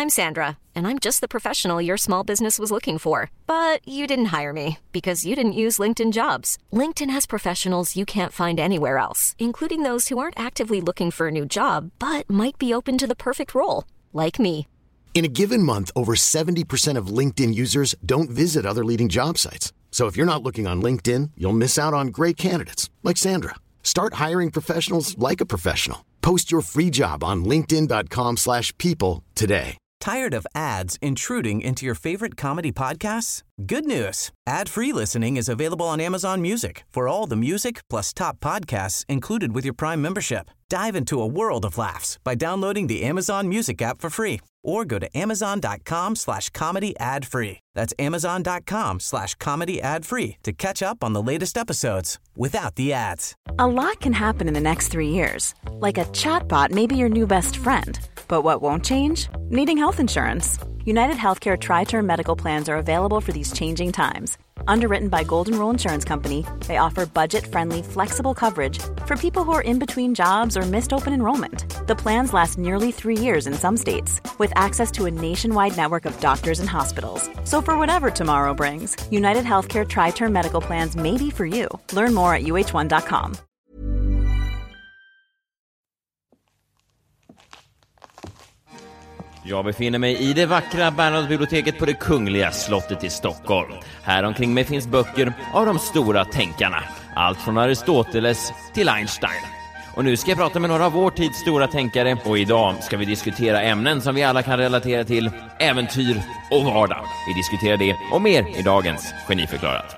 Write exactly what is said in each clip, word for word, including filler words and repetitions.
I'm Sandra, and I'm just the professional your small business was looking for. But you didn't hire me because you didn't use LinkedIn Jobs. LinkedIn has professionals you can't find anywhere else, including those who aren't actively looking for a new job, but might be open to the perfect role, like me. In a given month, over seventy percent of LinkedIn users don't visit other leading job sites. So if you're not looking on LinkedIn, you'll miss out on great candidates like Sandra. Start hiring professionals like a professional. Post your free job on linkedin dot com slash people today. Tired of ads intruding into your favorite comedy podcasts? Good news. Ad-free listening is available on Amazon Music for all the music plus top podcasts included with your Prime membership. Dive into a world of laughs by downloading the Amazon Music app for free or go to amazon dot com slash comedy ad free. That's amazon dot com slash comedy ad free to catch up on the latest episodes without the ads. A lot can happen in the next three years. Like a chatbot may be your new best friend. But what won't change? Needing health insurance. United Healthcare Tri-Term Medical Plans are available for these changing times. Underwritten by Golden Rule Insurance Company, they offer budget-friendly, flexible coverage for people who are in between jobs or missed open enrollment. The plans last nearly three years in some states, with access to a nationwide network of doctors and hospitals. So for whatever tomorrow brings, United Healthcare Tri-Term Medical Plans may be for you. Learn more at u h one dot com. Jag befinner mig i det vackra Bernadottebiblioteket på det kungliga slottet i Stockholm. Här omkring mig finns böcker av de stora tänkarna. Allt från Aristoteles till Einstein. Och nu ska jag prata med några av vår tids stora tänkare. Och idag ska vi diskutera ämnen som vi alla kan relatera till. Äventyr och vardag. Vi diskuterar det och mer i dagens Geniförklarat.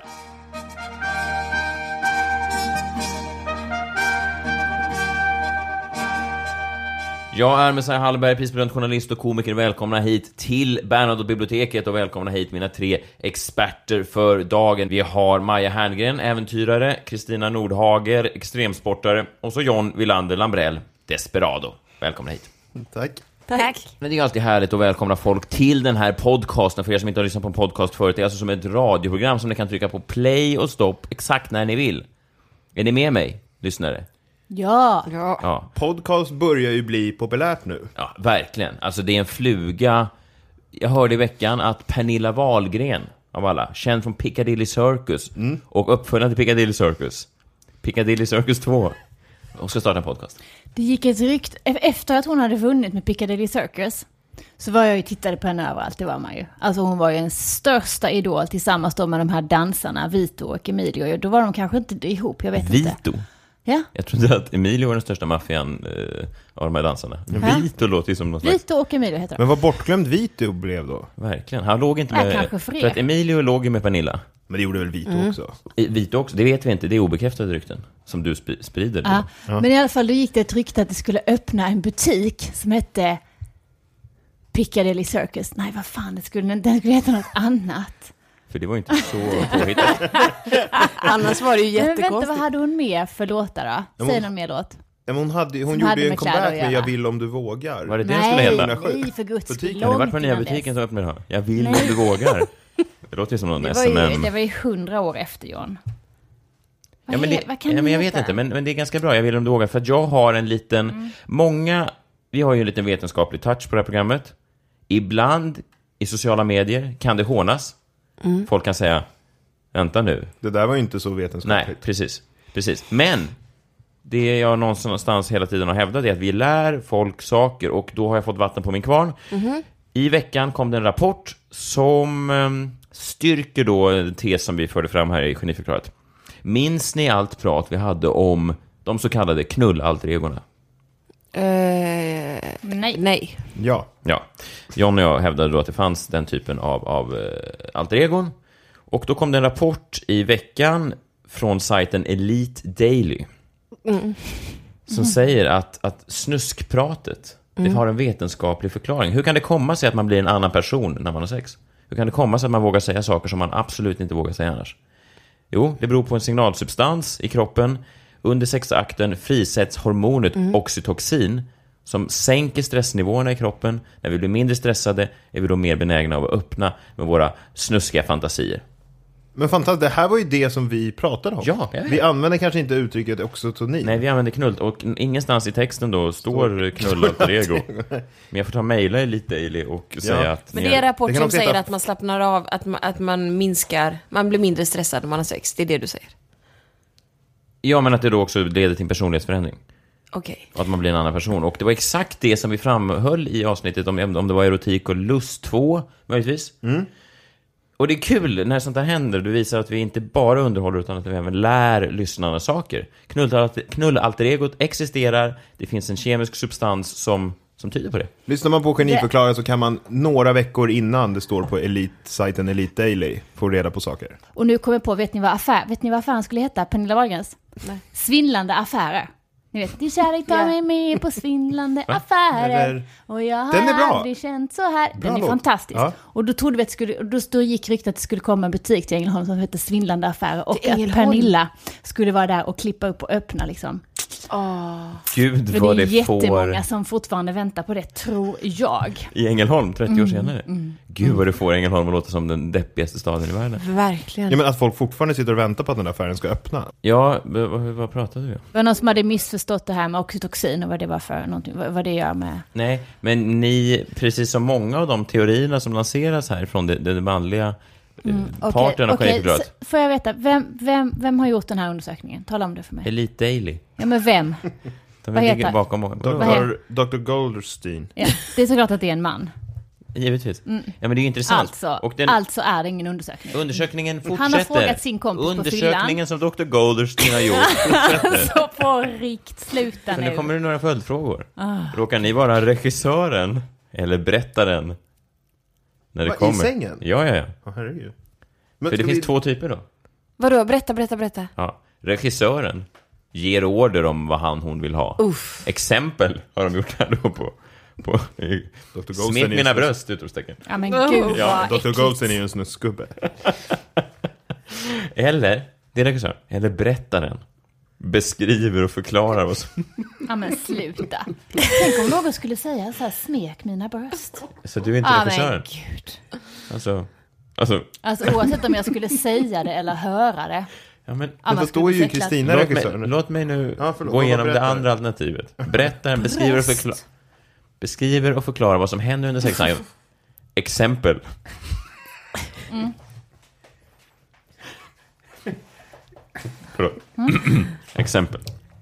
Jag är Messiah Hallberg, prisbelönt journalist och komiker. Välkomna hit till Bernadottebiblioteket och välkomna hit mina tre experter för dagen. Vi har Maja Herngren, äventyrare, Kristina Nordhager, extremsportare och så John Wilander Lambrell, desperado. Välkomna hit. Tack. Tack. Men det är alltid härligt att välkomna folk till den här podcasten. För er som inte har lyssnat på en podcast förut, det är alltså som ett radioprogram som ni kan trycka på play och stopp exakt när ni vill. Är ni med mig, lyssnare? Ja. Ja. Ja. Podcast börjar ju bli populärt nu. Ja, verkligen. Alltså det är en fluga. Jag hörde i veckan att Pernilla Wahlgren, av alla, känd från Piccadilly Circus mm. och uppföljande till Piccadilly Circus, Piccadilly Circus två, och ska starta en podcast. Det gick ett rykt, efter att hon hade vunnit med Piccadilly Circus, så var jag ju tittade på henne överallt, det var man ju. Alltså hon var ju en största idol tillsammans då med de här dansarna, Vito och Emilio. Då var de kanske inte ihop, jag vet Vito. inte. Ja. Jag trodde att Emilio var den största maffian eh, av de här dansarna. Men ja. Vito låter ju som något slags... Vito och Emilio heter de. Men vad bortglömd Vito blev då? Verkligen. Han låg inte Ja, med... kanske för er. För att Emilio låg ju med Pernilla. Men det gjorde väl Vito Mm. också? I, Vito också, det vet vi inte. Det är obekräftade rykten som du sp- sprider. Ja. Ja. Men i alla fall då gick det ett rykte att det skulle öppna en butik som hette Piccadilly Circus. Nej, vad fan, det skulle, den skulle heta något annat. För det var ju inte så påhittat. Annars var det ju Men vänta, jättekonstigt. vad hade hon med för låtar då? Säg någon mer låt. Ja, men hon hade, hon Som gjorde hade ju en med kläder comeback att med göra. Jag vill om du vågar. Var det det skulle heta? Nej, för guds skull. Butiken. Har ni varit på långt nya innan butiken dess. som öppnade här? Jag vill Nej. om du vågar. Det låter ju som någon Det S var M ju, M. det var ju hundra år efter, John. Vad, Ja, men he, det, vad kan ja, det men jag heta? vet inte, men, men det är ganska bra. Jag vill om du vågar. För att jag har en liten... Mm. Många... Vi har ju en liten vetenskaplig touch på det här programmet. Ibland i sociala medier kan det hånas. Mm. Folk kan säga, vänta nu. Det där var ju inte så vetenskapligt. Nej, precis. precis. Men det jag någonstans hela tiden har hävdat är att vi lär folk saker. Och då har jag fått vatten på min kvarn. Mm-hmm. I veckan kom det en rapport som um, styrker då en tes som vi förde fram här i Geniförklarat. Minns ni allt prat vi hade om de så kallade knullalteregorna? Uh, Nej. nej. Ja. Ja, John och jag hävdade då att det fanns den typen av, av uh, alteregon. Och då kom det en rapport i veckan från sajten Elite Daily. Mm. Som säger att, att snuskpratet, Mm. det har en vetenskaplig förklaring. Hur kan det komma sig att man blir en annan person när man har sex? Hur kan det komma sig att man vågar säga saker som man absolut inte vågar säga annars? Jo, det beror på en signalsubstans i kroppen. Under sexakten frisätts hormonet Mm. oxytocin som sänker stressnivåerna i kroppen. När vi blir mindre stressade är vi då mer benägna av att öppna med våra snuskiga fantasier. Men fantastiskt, det här var ju det som vi pratade om. Ja, ja, ja. Vi använder kanske inte uttrycket oxytocin. Nej, vi använder knull. Och ingenstans i texten då står knull alter ego. Men jag får ta mejla Elite Daily och säga Ja. att... Men det är en rapport Det kan som också säger heta- att man slappnar av, att man, att man minskar, man blir mindre stressad när man har sex. Det är det du säger. Ja, men att det då också leder till en personlighetsförändring. Okej. Och att man blir en annan person. Och det var exakt det som vi framhöll i avsnittet om, om det var erotik och lust två, möjligtvis. Mm. Och det är kul när sånt här händer. Du visar att vi inte bara underhåller utan att vi även lär lyssnarna saker. Knullalter-egot existerar. Det finns en kemisk substans som, som tyder på det. Lyssnar man på Geniförklara så kan man några veckor innan det står på Elite-sajten Elite Daily få reda på saker. Och nu kommer jag på, vet ni vad, affär, vet ni vad affären skulle heta? Pernilla Wahlgrens? Nej. Svindlande affärer. Ni vet, din kärlek tar Ja. mig med på svindlande affärer. Eller- Och jag har Den är bra. aldrig känt så här. Bra Den är låt. fantastisk. Ja. Och då trodde vi att det skulle, och då, då gick ryktet att det skulle komma en butik till Ängelholm som hette Svindlande affärer. Och Till att Ängelholm? Pernilla skulle vara där och klippa upp och öppna liksom. Åh. Gud För vad det är det jättemånga får... som fortfarande väntar på det, tror jag. I Ängelholm, trettio Mm, år senare. Gud vad det får Ängelholm att låta som den deppigaste staden i världen. Verkligen. Ja, men att folk fortfarande sitter och väntar på att den där affären ska öppna. Ja, v- vad, vad pratade vi om? Det var någon som hade missförstått det här med oxytocin och vad det var för någonting, vad, vad det gör med... Nej, men ni, precis som många av de teorierna som lanseras här från det, det manliga mm, parten av okej, Geniförklarat. så får jag veta, vem, vem, vem har gjort den här undersökningen? Tala om det för mig. Elite Daily. Ja, men vem? De Vad ligger heter- bakom. Vad doktor heter- doktor Goldstein. Ja, det är såklart att det är en man. Givetvis. Ja, men det är ju intressant. Alltså, och den alltså är det ingen undersökning. undersökningen fortsätter. Han har frågat sin kompis på Undersökningen fyllan. som doktor Goldstein har gjort fortsätter. Så på rikt, sluta Så nu. nu kommer det några följdfrågor. Ah. Råkar ni vara regissören eller berättaren när det Va, i kommer? sängen? Ja, ja, ja. Åh, herregud. Men För det ska finns vi- två typer då. Vadå? Berätta, berätta, berätta. Ja. Regissören ger order om vad han hon vill ha. Uff. Exempel har de gjort här då på, på doktor Goldstein smek är ju mina en- bröst, utropstecken. Ja, men gud Ja, vad doktor äckligt. Goldstein är ju en snuskgubbe. Eller, det är regissören, eller berättaren beskriver och förklarar vad som... Ja, men sluta. Tänk om någon skulle säga så här, smek mina bröst. Så du är inte Ja, men regissören? gud. Alltså, alltså... Alltså oavsett om jag skulle säga det eller höra det. Ja, men... Ja, man fast då är skulle ju cykla- Kristina Låt mig, regissören. låt mig nu Ja, förlåt, gå vad igenom det berättar andra du? alternativet. Berättaren beskriver och, förkla- beskriver och förklarar vad som händer under sexakten. Exempel. Mm. Förlåt. Exempel.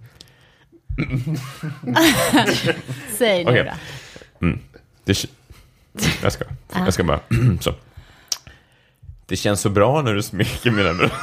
Säg nu Okej. då. Det, jag ska, jag ska bara... så. Det känns så bra när du smeker mina bröst.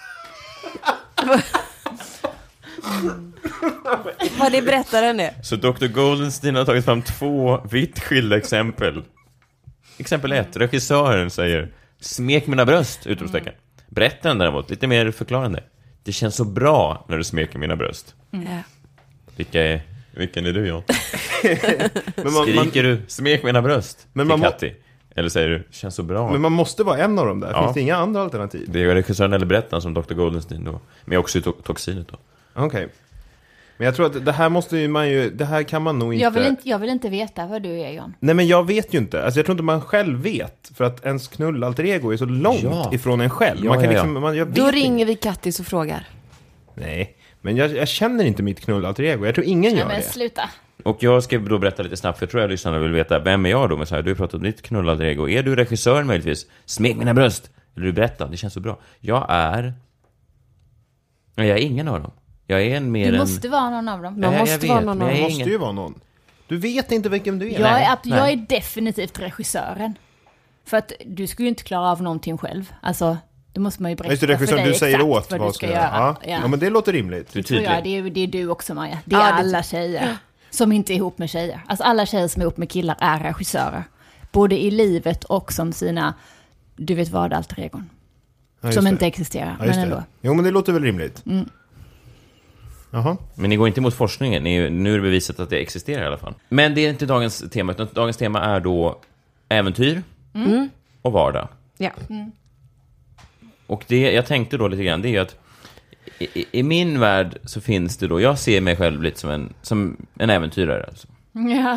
Vad det berättaren är. Så doktor Goldenstein har tagit fram två vitt skilda exempel. Exempel ett. Regissören säger smek mina bröst, utropstecken. Berättaren däremot, lite mer förklarande. Det känns så bra när du smeker mina bröst. Ja. Vilka är, vilken är du, John? Men man, man, Skriker du smek mina bröst Men till man må- Katti? Eller säger du känns så bra? men man måste vara en av dem där. Ja. Finns det inga andra alternativ? Det är regissören eller berättaren som doktor Goldenstein då. Men också i to- toxinet då. Okej. Men jag tror att det här måste ju man ju... Det här kan man nog inte... Jag vill inte, jag vill inte veta vad du är, John. Nej, men jag vet ju inte. Alltså jag tror inte man själv vet. För att ens knullalter ego är så långt Ja. ifrån en själv. Ja, Man kan ja, ja. liksom... Man, jag vet Då inte. ringer vi Kattis och frågar. Nej, men jag, jag känner inte mitt knullalter ego. Jag tror ingen Nej, gör men det. sluta. Och jag ska då berätta lite snabbt, för jag tror jag lyssnarna vill veta, vem är jag då? Men så här, du har pratat om ditt knullade ego. Är du regissör möjligtvis? Smek mina bröst! Eller du berättar, det känns så bra. Jag är... Nej, jag är ingen av dem. Jag är en mer Du än... måste vara någon av dem. Ja, Man jag måste vet, vara någon men av jag Det är måste ingen... ju vara någon. Du vet inte vilken du är. Jag Nej, är, att, nej. jag är definitivt regissören. För att du skulle ju inte klara av någonting själv. Alltså, då måste man ju berätta Just det, regissören, för dig du säger exakt åt vad vad du ska ska göra. göra. Ja. Ja, men det låter rimligt. Du är tror jag, tydlig. det, är, det är du också, Maja. Det är Ja, det- alla tjejer som inte är ihop med tjejer. Alltså alla tjejer som är ihop med killar är regissörer. Både i livet och som sina, du vet vad, alter egon. Ja, just som det. inte existerar, Ja, just men det. ändå. Jo, men det låter väl rimligt. Mm. Jaha. Men ni går inte emot forskningen. Ni, nu är det bevisat att det existerar i alla fall. Men det är inte dagens tema, utan dagens tema är då äventyr Mm. och vardag. Ja. Och det jag tänkte då lite grann, det är ju att i, i, i min värld så finns det då, jag ser mig själv lite som en, som en äventyrare. Alltså. Ja.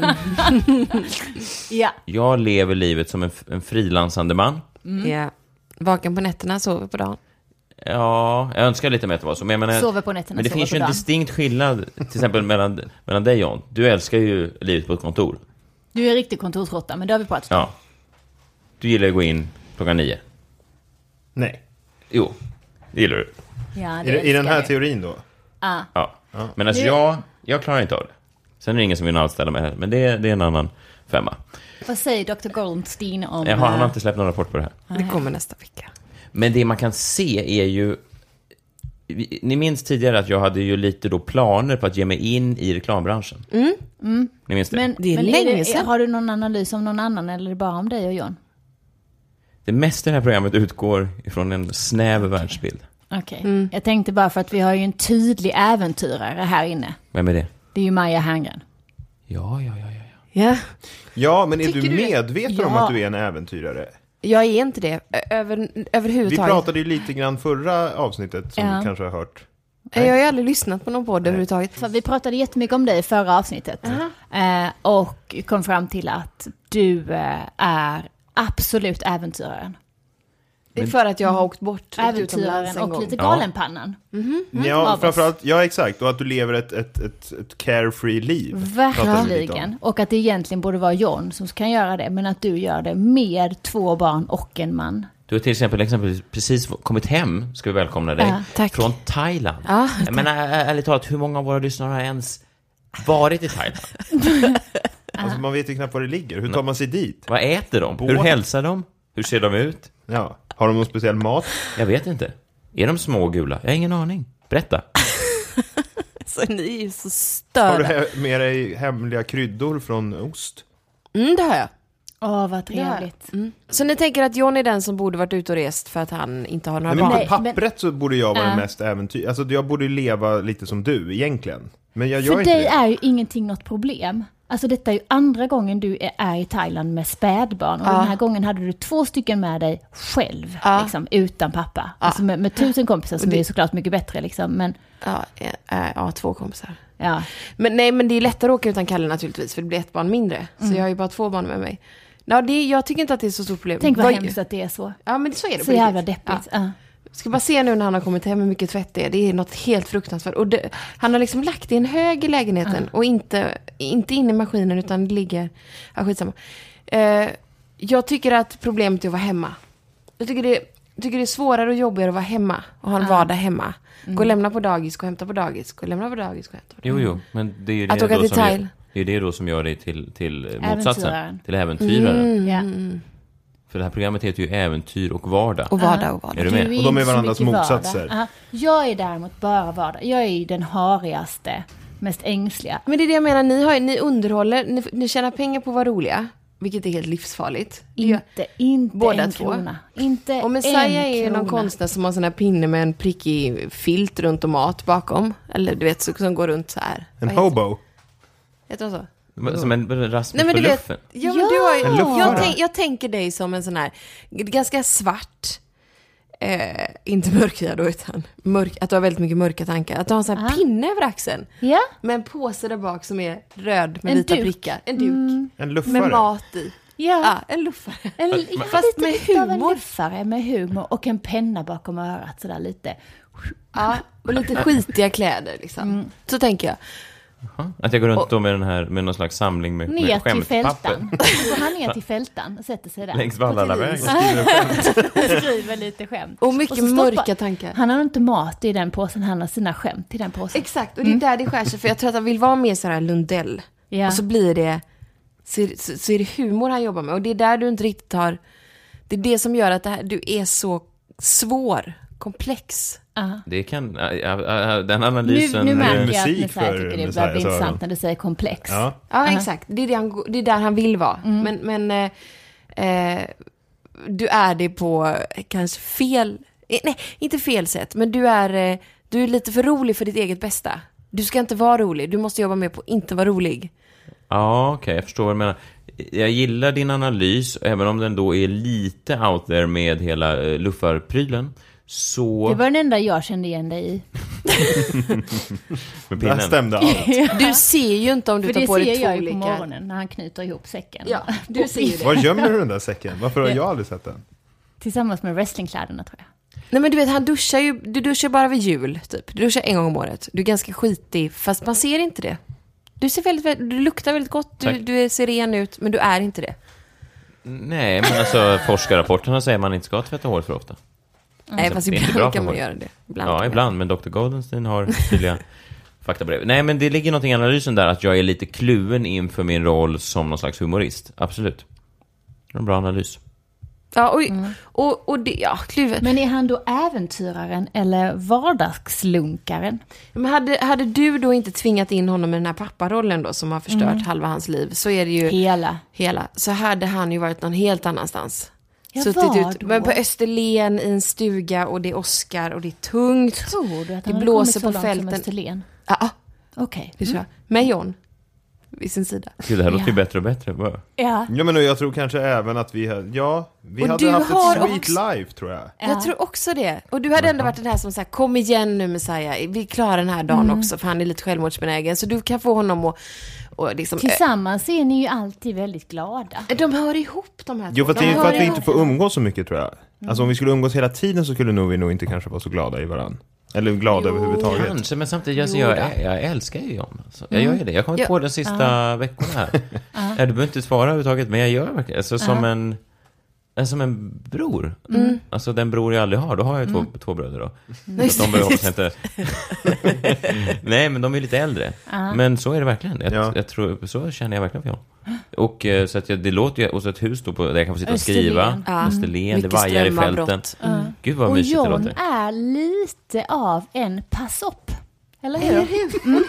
ja. Jag lever livet som en, en frilansande man. Ja. Vaken på nätterna, sover på dagen. Ja, jag önskar lite mer att det var så. Men, jag menar, Sover på nätterna, men det sover finns på ju en dagen. distinkt skillnad till exempel mellan, mellan dig, John. Du älskar ju livet på ett kontor. Du är en riktig kontorsråtta, men det har vi pratat om. Ja. Du gillar att gå in klockan nio. Nej. Jo, det gillar du. Ja, I, I den här jag. teorin då? Ah. Ja. Men alltså Det- jag, jag klarar inte av det. Sen är det ingen som vill anställa mig här. Men det, är- det är en annan femma. Vad säger doktor Goldstein om... Jag har, han har eh, inte släppt någon rapport på det här. Det kommer nästa vecka. Men det man kan se är ju... Ni minns tidigare att jag hade ju lite då planer på att ge mig in i reklambranschen. Mm. Mm. Ni minns det? Men, Det är men länge det, sedan. har du någon analys om någon annan eller är det bara om dig och John? Det mesta i det här programmet utgår ifrån en snäv världsbild. Okej. Mm. Jag tänkte bara för att vi har ju en tydlig äventyrare här inne. Vem är det? Det är ju Maja Herngren. Ja, ja, ja, ja. Ja. Ja, men är Tycker du du det? medveten om Ja. att du är en äventyrare? Jag är inte det. Ö- Över, Vi överhuvudtaget. pratade ju lite grann förra avsnittet som Ja. du kanske har hört. Jag har ju aldrig lyssnat på någon podd överhuvudtaget. För vi pratade jättemycket om dig i förra avsnittet. Eh, och kom fram till att du eh, är absolut äventyraren. Det är för att jag har åkt bort utomlands Äventyraren en och gång. lite Ja. galenpannan. Ja, av oss. framförallt, ja exakt. Och att du lever ett, ett, ett, ett carefree liv. Pratade vi lite om. Verkligen. Och att det egentligen borde vara John som kan göra det. Men att du gör det med två barn och en man. Du har till exempel, exempel precis kommit hem, ska vi välkomna dig, Ja, tack. från Thailand. Ja, Men ä- ärligt talat, hur många av våra lyssnare har ens varit i Thailand? Alltså, man vet ju knappt var det ligger. Hur tar man sig dit? Vad äter de? Båt. Hur hälsar de? Hur ser de ut? Ja. Har de någon speciell mat? Jag vet inte. Är de små och gula? Jag har ingen aning. Berätta. Så ni är ju så Har du störda. he- med dig hemliga kryddor från ost? Mm, det har jag. Åh, vad trevligt. Mm. Så ni tänker att John är den som borde varit ute och rest för att han inte har några Nej, men barn? på pappret så borde jag vara Ja. den mest äventyr. Alltså jag borde ju leva lite som du egentligen. Men jag gör För inte dig det. är ju ingenting något problem. Alltså detta är ju andra gången du är, är i Thailand med spädbarn. Och Ja. den här gången hade du två stycken med dig själv. Ja. Liksom, utan pappa. Alltså med, med tusen kompisar som Och det- är såklart mycket bättre. Liksom. Men Ja, ja, ja, två kompisar. ja, Men nej, men det är lättare att åka utan Kalle naturligtvis, för det blir ett barn mindre. Så jag har ju bara två barn med mig. Ja, det, jag tycker inte att det är så stort problem. tänk vad Vad- hemskt att det är så. Ja, men så är det. Så på jävla riktigt. deppigt. Ja. Ja. Ska bara se nu när han har kommit hem hur mycket tvätt det är. Det är något helt fruktansvärt. Och det, han har liksom lagt i en hög i lägenheten. Och inte, inte in i maskinen utan det ligger... Ja, skitsamma. Eh, jag tycker att problemet är att vara hemma. Jag tycker det, jag tycker det är svårare och jobbigare att vara hemma. Och ha en vardag hemma. Gå och lämna på dagis, gå och hämta på dagis. Gå och lämna på dagis, gå och hämta på dagis. Jo, jo. Men det är ju det, Att åka då till som gör, Thailand. det är det då som gör dig till, till motsatsen. Äventyraren. Till äventyraren. Ja. För det här programmet heter ju Äventyr och vardag. Och vardag och vardag. Är du med? Och de är inte så varandras mycket motsatser. vardag. Ja. Jag är däremot bara vardag. Jag är ju den harigaste, mest ängsliga. Men det är det jag menar, ni, har, ni underhåller, ni, ni tjänar pengar på att vara roliga. Vilket är helt livsfarligt. Det gör- Inte, inte Båda en två. krona. Inte Och Messiah en är ju någon krona. konstnär som har sån här pinne med en prickig filt runt och mat bakom. Eller du vet, så- som går runt så här. En Vad heter- hobo. Heter det så? Som en Rasmus Nej men på du vet, luffen. ja, men du har En ju, luffare. jag, tänk, jag tänker dig som en sån här ganska svart, eh, inte mörkhyad då utan mörk, att du har väldigt mycket mörka tankar. Att du har en sån här Aha. pinne över axeln. Ja, Med en påse där bak som är röd med En vita duk. prickar. En duk. En Med luffare. mat i. ja. Ja, en luffare. En, Men- ja, fast lite, med lite av en humor. luffare med humor och en penna bakom örat sådär lite. Ja, och lite skitiga kläder liksom. Så tänker jag. Att jag går runt då med den här med någon slags samling med, Ner med till skämtpapper. fältan. Så går han ner till fältan och sätter sig där. Längs Valhallavägen. Och skriver lite skämt. Och mycket så stoppar- mörka tankar. Han har inte mat i den påsen, han har sina skämt i den påsen. Exakt, och det är där det skär sig. För jag tror att han vill vara mer så här Lundell. Ja. Och så blir det så, så, så är det humor han jobbar med. Och det är där du inte riktigt har... Det är det som gör att det här, du är så svår, komplex. Ja. Det kan, ja, ja, ja, den Nu, analysen... nu eh, märker jag att musik Messiah för tycker det börjar Messiahs bli intressant öron. när du säger komplex. Ja. Ja, exakt. Det är, det, han, det är där han vill vara. Men, men eh, eh, du är det på kanske fel... Eh, nej, inte fel sätt. Men du är, eh, du är lite för rolig för ditt eget bästa. Du ska inte vara rolig. Du måste jobba med på att inte vara rolig. Ja, okej, jag förstår vad du menar. Jag gillar din analys, även om den då är lite out there med hela uh, luffarprylen. Så... Det var den enda jag kände igen dig i. med Där pinnen. stämde allt. Du ser ju inte om du För tar det på dig ser två jag ju olika... på morgonen när han knyter ihop säcken. Ja, du ser ju det. Var gömmer du den där säcken? Varför har jag aldrig sett den? Tillsammans med wrestlingkläderna tror jag. Nej men du vet, han duschar ju, du duschar bara vid jul typ. Du duschar en gång om året. Du är ganska skitig, fast man ser inte det. Du ser väldigt, du luktar väldigt gott, du, du ser ren ut, men du är inte det. Nej, men alltså forskarrapporterna säger man inte ska tvätta hår för ofta. Nej, fast ibland kan man göra det. Ibland ja, ibland, men doktor Goldenstein har tydliga fakta på det. Nej, men det ligger någonting i analysen där att jag är lite kluven inför min roll som någon slags humorist. Absolut. Det är en bra analys. Ja, och, mm. och, och det, ja, kluven. Men är han då äventyraren eller vardagslunkaren? Men hade, hade du då inte tvingat in honom i den här papparollen då som har förstört mm. halva hans liv, så är det ju hela. hela. Så hade han ju varit någon helt annanstans. Ja, suttit ut men på Österlen i en stuga och det är Oscar och det är tungt. Tror du att det han blåser på på fälten? Österlen? Ja. Okej. Okay. Mm. Med John vid sin sida. Gud, det här låter ju bättre och bättre. Bara. Ja. Ja, men jag tror kanske även att vi hade, ja, vi och hade haft ett sweet också, life, tror jag. Ja. Jag tror också det. Och du hade ändå varit den här som säger, kom igen nu Messiah, vi klarar den här dagen mm. också, för han är lite självmordsbenägen. Så du kan få honom att och liksom, tillsammans är ni ju alltid väldigt glada. De hör ihop de här två. Jo, för, de det är för att vi ihop. inte får umgås så mycket, tror jag. Mm. Alltså om vi skulle umgås hela tiden så skulle nog vi nog inte kanske vara så glada i varann. Eller glada jo, överhuvudtaget. Kanske, men samtidigt, alltså, jag, jag älskar ju John. Alltså, jag mm. gör det. Jag kommer ja. på den sista uh. veckorna här. uh. ja, du behöver inte svara överhuvudtaget, men jag gör verkligen. Alltså, som, uh. en, som en bror. Mm. Alltså den bror jag aldrig har. Då har jag två, mm. två bröder då. Mm. Så de börjar hoppas inte... Nej, men de är lite äldre. Uh. Men så är det verkligen. Jag, ja. jag tror, så känner jag verkligen för John. Och så att jag, det låter ju, och så ett hus då på, där jag kan få sitta och skriva. Ja. Österlen, det vajar i fälten. Mm. Gud vad och mysigt John det låter. Och John är lite av en passopp. Eller hur? Eller hur? Mm.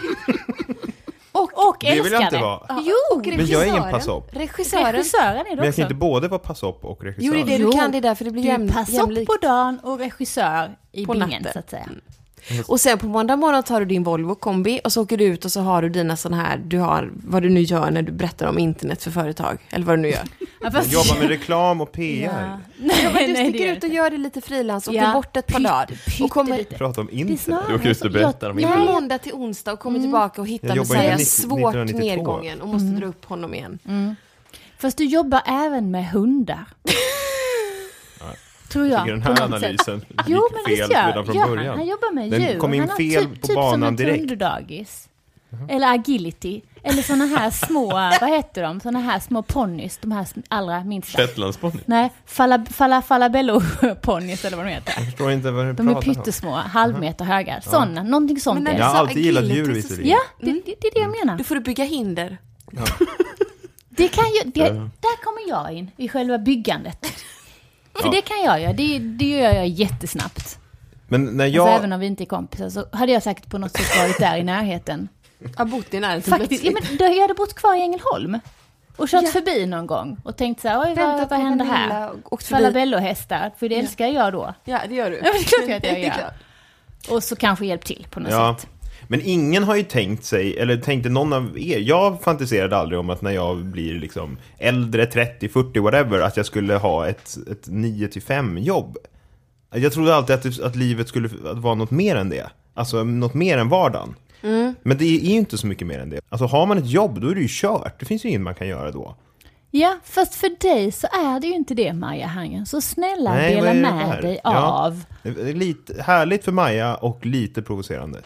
Och, och det vill jag inte vara. Jo, och men jag är ingen passopp. Regissören. Regissören är det också. Men jag kan inte både vara passopp och regissör. Jo, det är det du kan, det är därför det blir jäm, passopp jämlikt. På dagen och regissör i på bingen, natten. Så att säga. Mm. Och sen på måndag morgon tar du din Volvo kombi och så åker du ut och så har du dina sådana här, du har vad du nu gör när du berättar om internet för företag, eller vad du nu gör. Ja, fast... Jag jobbar med reklam och P R. Ja. Nej, ja, men du nej, sticker ut och gör det lite frilans och ja. åker bort ett par Pyt, dagar. Pyt, och kommer prata om internet. Du åker just och berättar om internet. Nej, måndag till onsdag och kommer mm. tillbaka och hittar Messiah svårt nedgången och måste mm. dra upp honom igen. Mm. Fast du jobbar även med hundar. Tror jag. Jag den här analysen gick jo, men fel gör, redan från gör början. Han, han jobbar med den djur. kom in han har fel typ, på typ banan som en direkt. tunderdagis. Uh-huh. Eller agility. Eller såna här små, vad heter de? Såna här små ponnys. De här allra minsta. Shetlandsponny. Nej, falla, falla, falabello-ponnys eller vad de heter. Jag förstår inte vad du de pratar om. De är pyttesmå, halvmeter höga. Såna, ja. Någonting sånt. Men jag har alltid gillat djur visserligen. Ja, det, det, det är det jag menar. Då får du bygga hinder. Ja. Det kan ju, det, där kommer jag in i själva byggandet. För ja. det kan jag göra. Det, det gör jag jättesnabbt. Men när jag... Alltså, även om vi inte är kompisar så hade jag säkert på något sätt varit där i närheten. Jag har bott i närheten. Faktiskt, ja, men då, jag hade bott kvar i Ängelholm. Och kört ja. förbi någon gång. Och tänkt så här, oj vad, vad händer här? Falabellohästar, för det ja. älskar jag då. Ja, det gör du. Ja, det är klart att jag gör. Och så kanske hjälp till på något ja. sätt. Men ingen har ju tänkt sig, eller tänkte någon av er, jag fantiserade aldrig om att när jag blir liksom äldre, trettio, fyrtio, whatever, att jag skulle ha ett, ett nio till fem jobb. Jag trodde alltid att, att livet skulle vara något mer än det. Alltså något mer än vardagen. Mm. Men det är ju inte så mycket mer än det. Alltså har man ett jobb, då är det ju kört. Det finns ju inget man kan göra då. Ja, fast för dig så är det ju inte det, Maja Hangen. Så snälla Nej, dela med dig ja. av. Det är lite härligt för Maja och lite provocerande.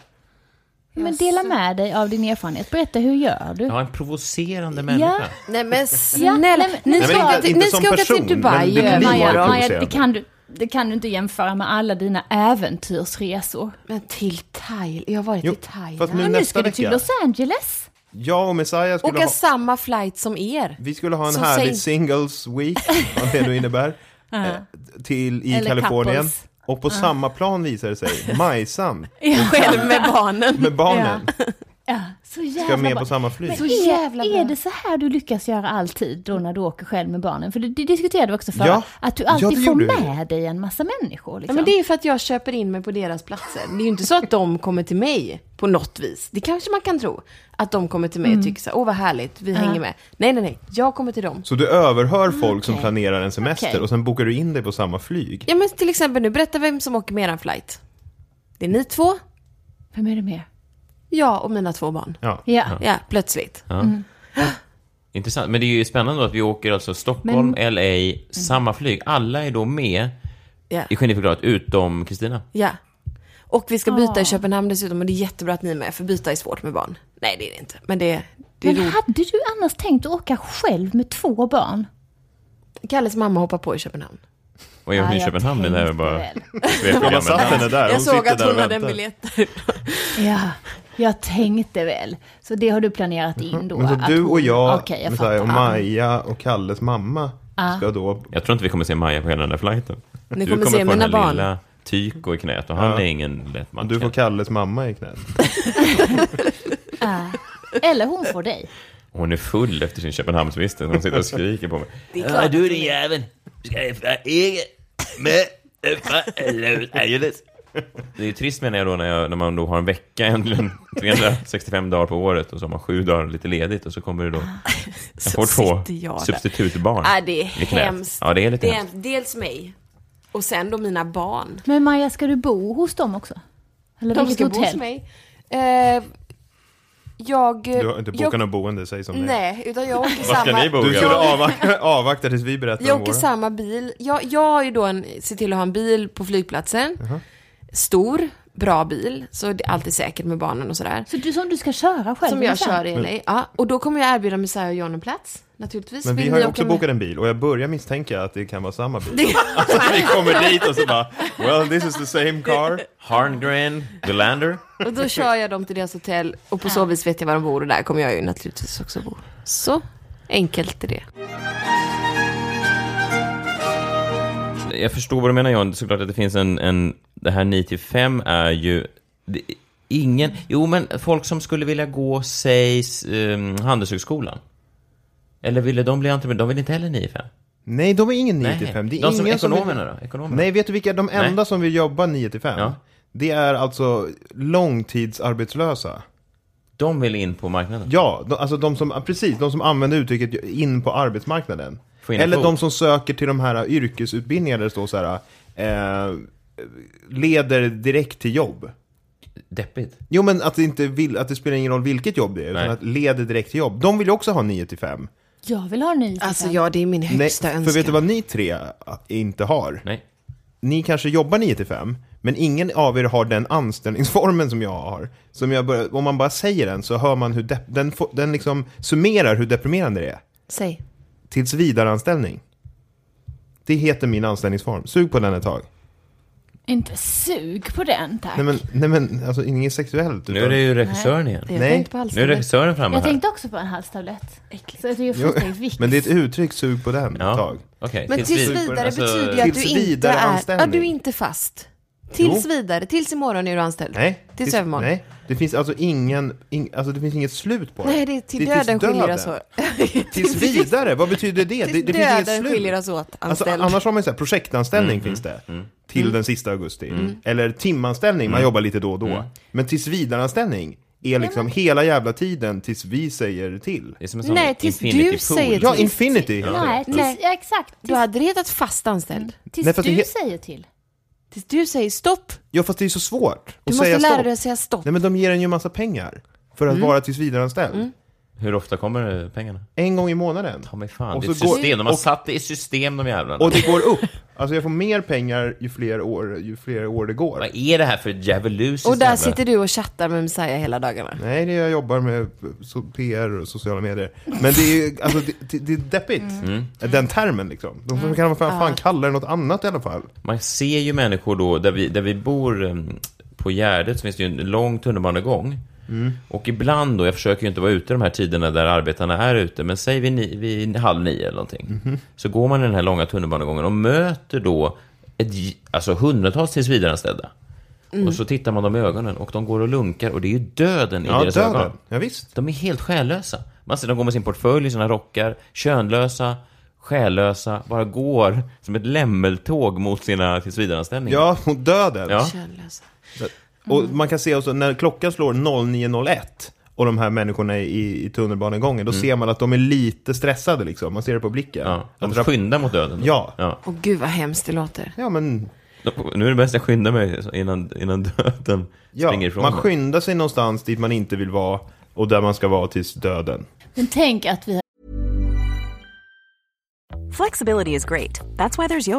Men dela med dig av din erfarenhet. Berätta, hur gör du? Ja, en provocerande människa. Ja. Nej, men snälla. Ja, ni ska, Nej, inte, ni ska åka person, till Dubai. Det Maja, Maja, det kan du... Det kan du inte jämföra med alla dina äventyrsresor. Men till Thailand. Jag har varit jo, i Thailand. Men nu ska du till Los Angeles. Ja, och Messiah skulle Åka ha... samma flight som er. Vi skulle ha en så härlig säg... singles week, vad det nu innebär, uh. till i Eller Kalifornien. Couples. Och på uh. samma plan visar det sig Majsan. Ja. Själv med barnen. Med barnen. Ja. Ja, så jävla ska med bra. på samma flyg. Men så jävla är, är det så här du lyckas göra alltid då när du åker själv med barnen? För det, det diskuterade vi också för ja. att du alltid ja, får med dig en massa människor. Liksom. Ja, men det är för att jag köper in mig på deras platser. Det är ju inte så att de kommer till mig på något vis. Det kanske man kan tro. Att de kommer till mig och tycker så, åh vad härligt, vi ja. hänger med. Nej, nej, nej, jag kommer till dem. Så du överhör folk okay. som planerar en semester okay. och sen bokar du in dig på samma flyg? Ja, men till exempel nu, berätta vem som åker med eran flight. Det är ni två. Vem är det mer? Jag och mina två barn. Ja, ja. ja plötsligt. Ja. Mm. Intressant, men det är ju spännande att vi åker alltså Stockholm, men... L A, mm. samma flyg. Alla är då med Ja. i geniförklarat, utom Kristina. Ja. Och vi ska byta Ah. i Köpenhamn dessutom. Och det är jättebra att ni är med. För byta är svårt med barn. Nej, det är det inte. Men det, det är Men roligt. hade du annars tänkt att åka själv med två barn? Kalles mamma hoppar på i Köpenhamn. Och jag Ja, i jag Köpenhamn, det där är bara... tänkte Ja, man satt henne där. Jag Hon såg sitter att där hon och hade en väntar. biljett. Ja, jag tänkte väl. Så det har du planerat in då? Men så att du och hon- jag, Okej, jag Messiah, och fattar. Maja och Kalles mamma Ah. ska då... Jag tror inte vi kommer se Maja på hela den där flighten. Ni Du kommer se få mina den här barn. lilla Tyko i knät och han Ja. är ingen lätt man. Du får Kalles mamma i knät. Ah. Eller hon får dig. Hon är full efter sin Köpenhamnsvistelse. Hon sitter och skriker på mig. Det är klart att du hon din är. jävel. Ska jag få egen med Det är ju trist menar jag då när, jag, när man då har en vecka egentligen trehundrasextiofem dagar på året och så har man sju dagar lite ledigt och så kommer det då jag Så får två sitter jag där. substitutbarn. Ja, det är i knät. hemskt. Ja, det är lite det är hemskt. dels mig. Och sen då mina barn. Men Maja, ska du bo hos dem också? Eller De vilket ska bo hos hotell? mig. Eh, jag... Du har inte bokat jag, något boende, säg som det är. Nej, utan jag åker Var ska samma... ni bo? Du skulle avvakta, avvakta tills vi berättar Jag om åker våra. samma bil. Jag, jag har ju då en, ser till att ha en bil på flygplatsen. Stor, bra bil. Så det är alltid säkert med barnen och sådär. Så du, som du ska köra själv? Som jag sen? kör i L A. Ja, och då kommer jag erbjuda Messiah och John en plats. Naturligtvis. Men vi Vill har ju ni också åka med? bokat en bil och jag börjar misstänka att det kan vara samma bil. Alltså, vi kommer dit och så bara, well, this is the same car. Harngren, Delander. Och då kör jag dem till deras hotell. Och på så vis vet jag var de bor. Och där kommer jag ju naturligtvis också bo. Så enkelt är det. Jag förstår vad du menar, John. Såklart att det finns en, en det här nio till fem är ju det, ingen, jo men folk som skulle vilja gå, säg um, Handelshögskolan. Eller ville de bli entreprenörer? De vill inte heller nio till fem. Nej, de är ingen nio till fem. Det är de som ingen ekonomerna vill... då? Ekonomerna. Nej, vet du vilka de enda Nej. som vill jobba nio till fem? Ja. Det är alltså långtidsarbetslösa. De vill in på marknaden. Ja, de, alltså de som, precis, de som använder uttrycket in på arbetsmarknaden. Få in en Eller fot. de som söker till de här yrkesutbildningar där det står så här, eh, leder direkt till jobb. Deppigt. Jo, men att det inte vill, att det spelar ingen roll vilket jobb det är, Nej. utan att leder direkt till jobb. De vill ju också ha nio till fem. Jag vill ha ny. Alltså ja, det är min högsta Nej, önskan. för vet du vad ni tre inte har? Nej. Ni kanske jobbar nio till fem, men ingen av er har den anställningsformen som jag har. Som jag börjar, om man bara säger den så hör man hur de, den, får- den liksom summerar hur deprimerande det är. Säg. Tills vidare anställning. Det heter min anställningsform. Sug på den ett tag. Inte sug på den, tack. Nej men, nej men alltså inget sexuellt. Nu är det ju regissören igen. Jag Nej. tänkte på Nu är halstablet. regissören framme Jag här. tänkte också på en halstablett. Äckligt. Så det är ju Jo, fullständigt viktigt. men det är ett uttryck, sug på den Ja. ett tag. Okej, Men tills vid- vidare alltså, betyder ju att du tills inte vidare är... Ja, anställning. du är inte fast. Tills Jo. vidare. Tills imorgon är du anställd. Nej. Tills övermorgon. Nej. Det finns alltså ingen, ing, alltså det finns inget slut på det. Nej, det är till Det är döden tills skiljer döden. oss åt. Tills vidare, vad betyder det? Det, Tills det finns inget döden slut. skiljer oss åt. Alltså, Anställd. annars har man ju så här, projektanställning Mm, finns det. mm, Till den sista augusti. Eller timanställning, man Mm. jobbar lite då och då. Mm. Men tills vidareanställning är liksom hela jävla tiden tills vi säger till. Det är som en sån Nej, tills infinity du pool. säger Ja, till. infinity. Nej, tills, Nej. ja, exakt. Då Tills, hade det hetat fast anställd. tills Nej, fast du det he- säger till. Tills du säger stopp. Ja, fast det är så svårt Du att måste säga lära stopp. dig att säga stopp. Nej, men de ger en ju massa pengar för att vara tills vidareanställd. Mm. Hur ofta kommer pengarna? En gång i månaden. Ta mig fan, Och det är så ett går- system. De har och- satt det i system, de jävlarna. Och det går upp. Alltså jag får mer pengar ju fler år, ju fler år det går. Vad är det här för ett djävulusiskt Och där jävla- sitter du och chattar med Messiah hela dagarna. Nej, det är jag jobbar med så P R och sociala medier. Men det är, alltså, det, det, det är deppigt. Mm. Den termen liksom. De kan man fan, fan kalla det något annat i alla fall. Man ser ju människor då, där vi, där vi bor um, på Gärdet så finns det ju en lång tunnelbanegång. Mm. Och ibland då, jag försöker ju inte vara ute de här tiderna där arbetarna är ute, men säg vid, ni, vid halv nio eller någonting. Mm-hmm. Så går man i den här långa tunnelbanegången och möter då ett, alltså hundratals tillsvidareanställda. Mm. Och så tittar man dem i ögonen och de går och lunkar och det är ju döden i Ja, deras döden. ögon. Ja, visst. De är helt själlösa. Man ser, de går med sin portfölj i sina rockar, könlösa, själlösa, bara går som ett lämmeltåg mot sina tillsvidareanställningar. Ja, mot döden. Ja. Könlösa. Och man kan se också när klockan slår noll nio noll ett och de här människorna är i, i tunnelbanegången, då ser man att de är lite stressade liksom. Man ser det på blicken. Ja, de Att rap- skyndar mot döden. Ja. Ja. Och gud vad hemskt det låter. Ja, men Nu är det bäst att jag skyndar mig innan, innan döden ja, springer ifrån man mig. skyndar sig någonstans dit man inte vill vara och där man ska vara tills döden. Men tänk att vi Flexibility is great. That's why there's yoga.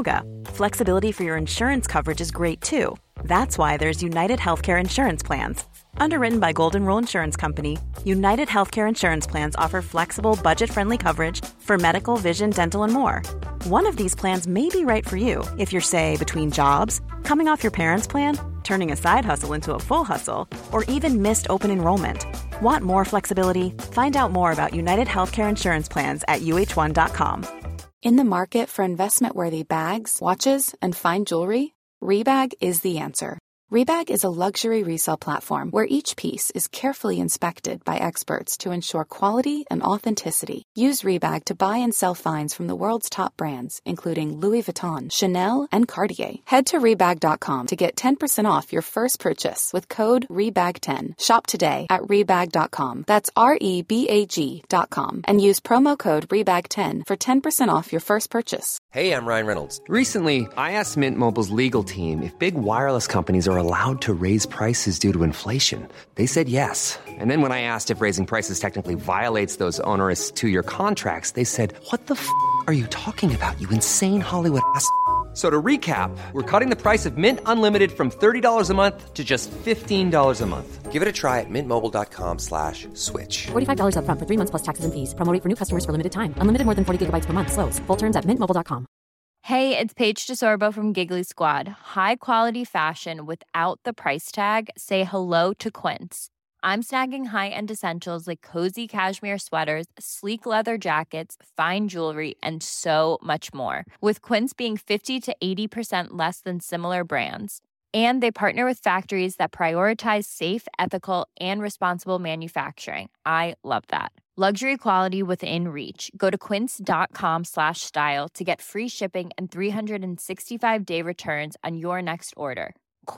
Flexibility for your insurance coverage is great too. That's why there's United Healthcare Insurance Plans. Underwritten by Golden Rule Insurance Company, United Healthcare Insurance Plans offer flexible, budget-friendly coverage for medical, vision, dental, and more. One of these plans may be right for you if you're, say, between jobs, coming off your parents' plan, turning a side hustle into a full hustle, or even missed open enrollment. Want more flexibility? Find out more about United Healthcare Insurance Plans at U H one dot com. In the market for investment-worthy bags, watches, and fine jewelry, Rebag is the answer. Rebag is a luxury resale platform where each piece is carefully inspected by experts to ensure quality and authenticity. Use Rebag to buy and sell finds from the world's top brands, including Louis Vuitton, Chanel, and Cartier. Head to Rebag dot com to get ten percent off your first purchase with code Rebag ten. Shop today at Rebag dot com. That's R E B A G dot com. And use promo code Rebag ten for ten percent off your first purchase. Hey, I'm Ryan Reynolds. Recently, I asked Mint Mobile's legal team if big wireless companies are allowed to raise prices due to inflation. They said yes. And then when I asked if raising prices technically violates those onerous two-year contracts, they said, what the f*** are you talking about, you insane Hollywood ass f- So to recap, we're cutting the price of Mint Unlimited from thirty dollars a month to just fifteen dollars a month. Give it a try at mintmobile.com slash switch. forty-five dollars up front for three months plus taxes and fees. Promo rate for new customers for limited time. Unlimited more than forty gigabytes per month. Slows full terms at mint mobile dot com. Hey, it's Paige DeSorbo from Giggly Squad. High quality fashion without the price tag. Say hello to Quince. I'm snagging high-end essentials like cozy cashmere sweaters, sleek leather jackets, fine jewelry, and so much more. With Quince being fifty to eighty percent less than similar brands. And they partner with factories that prioritize safe, ethical, and responsible manufacturing. I love that. Luxury quality within reach. Go to quince.com slash style to get free shipping and three sixty-five day returns on your next order.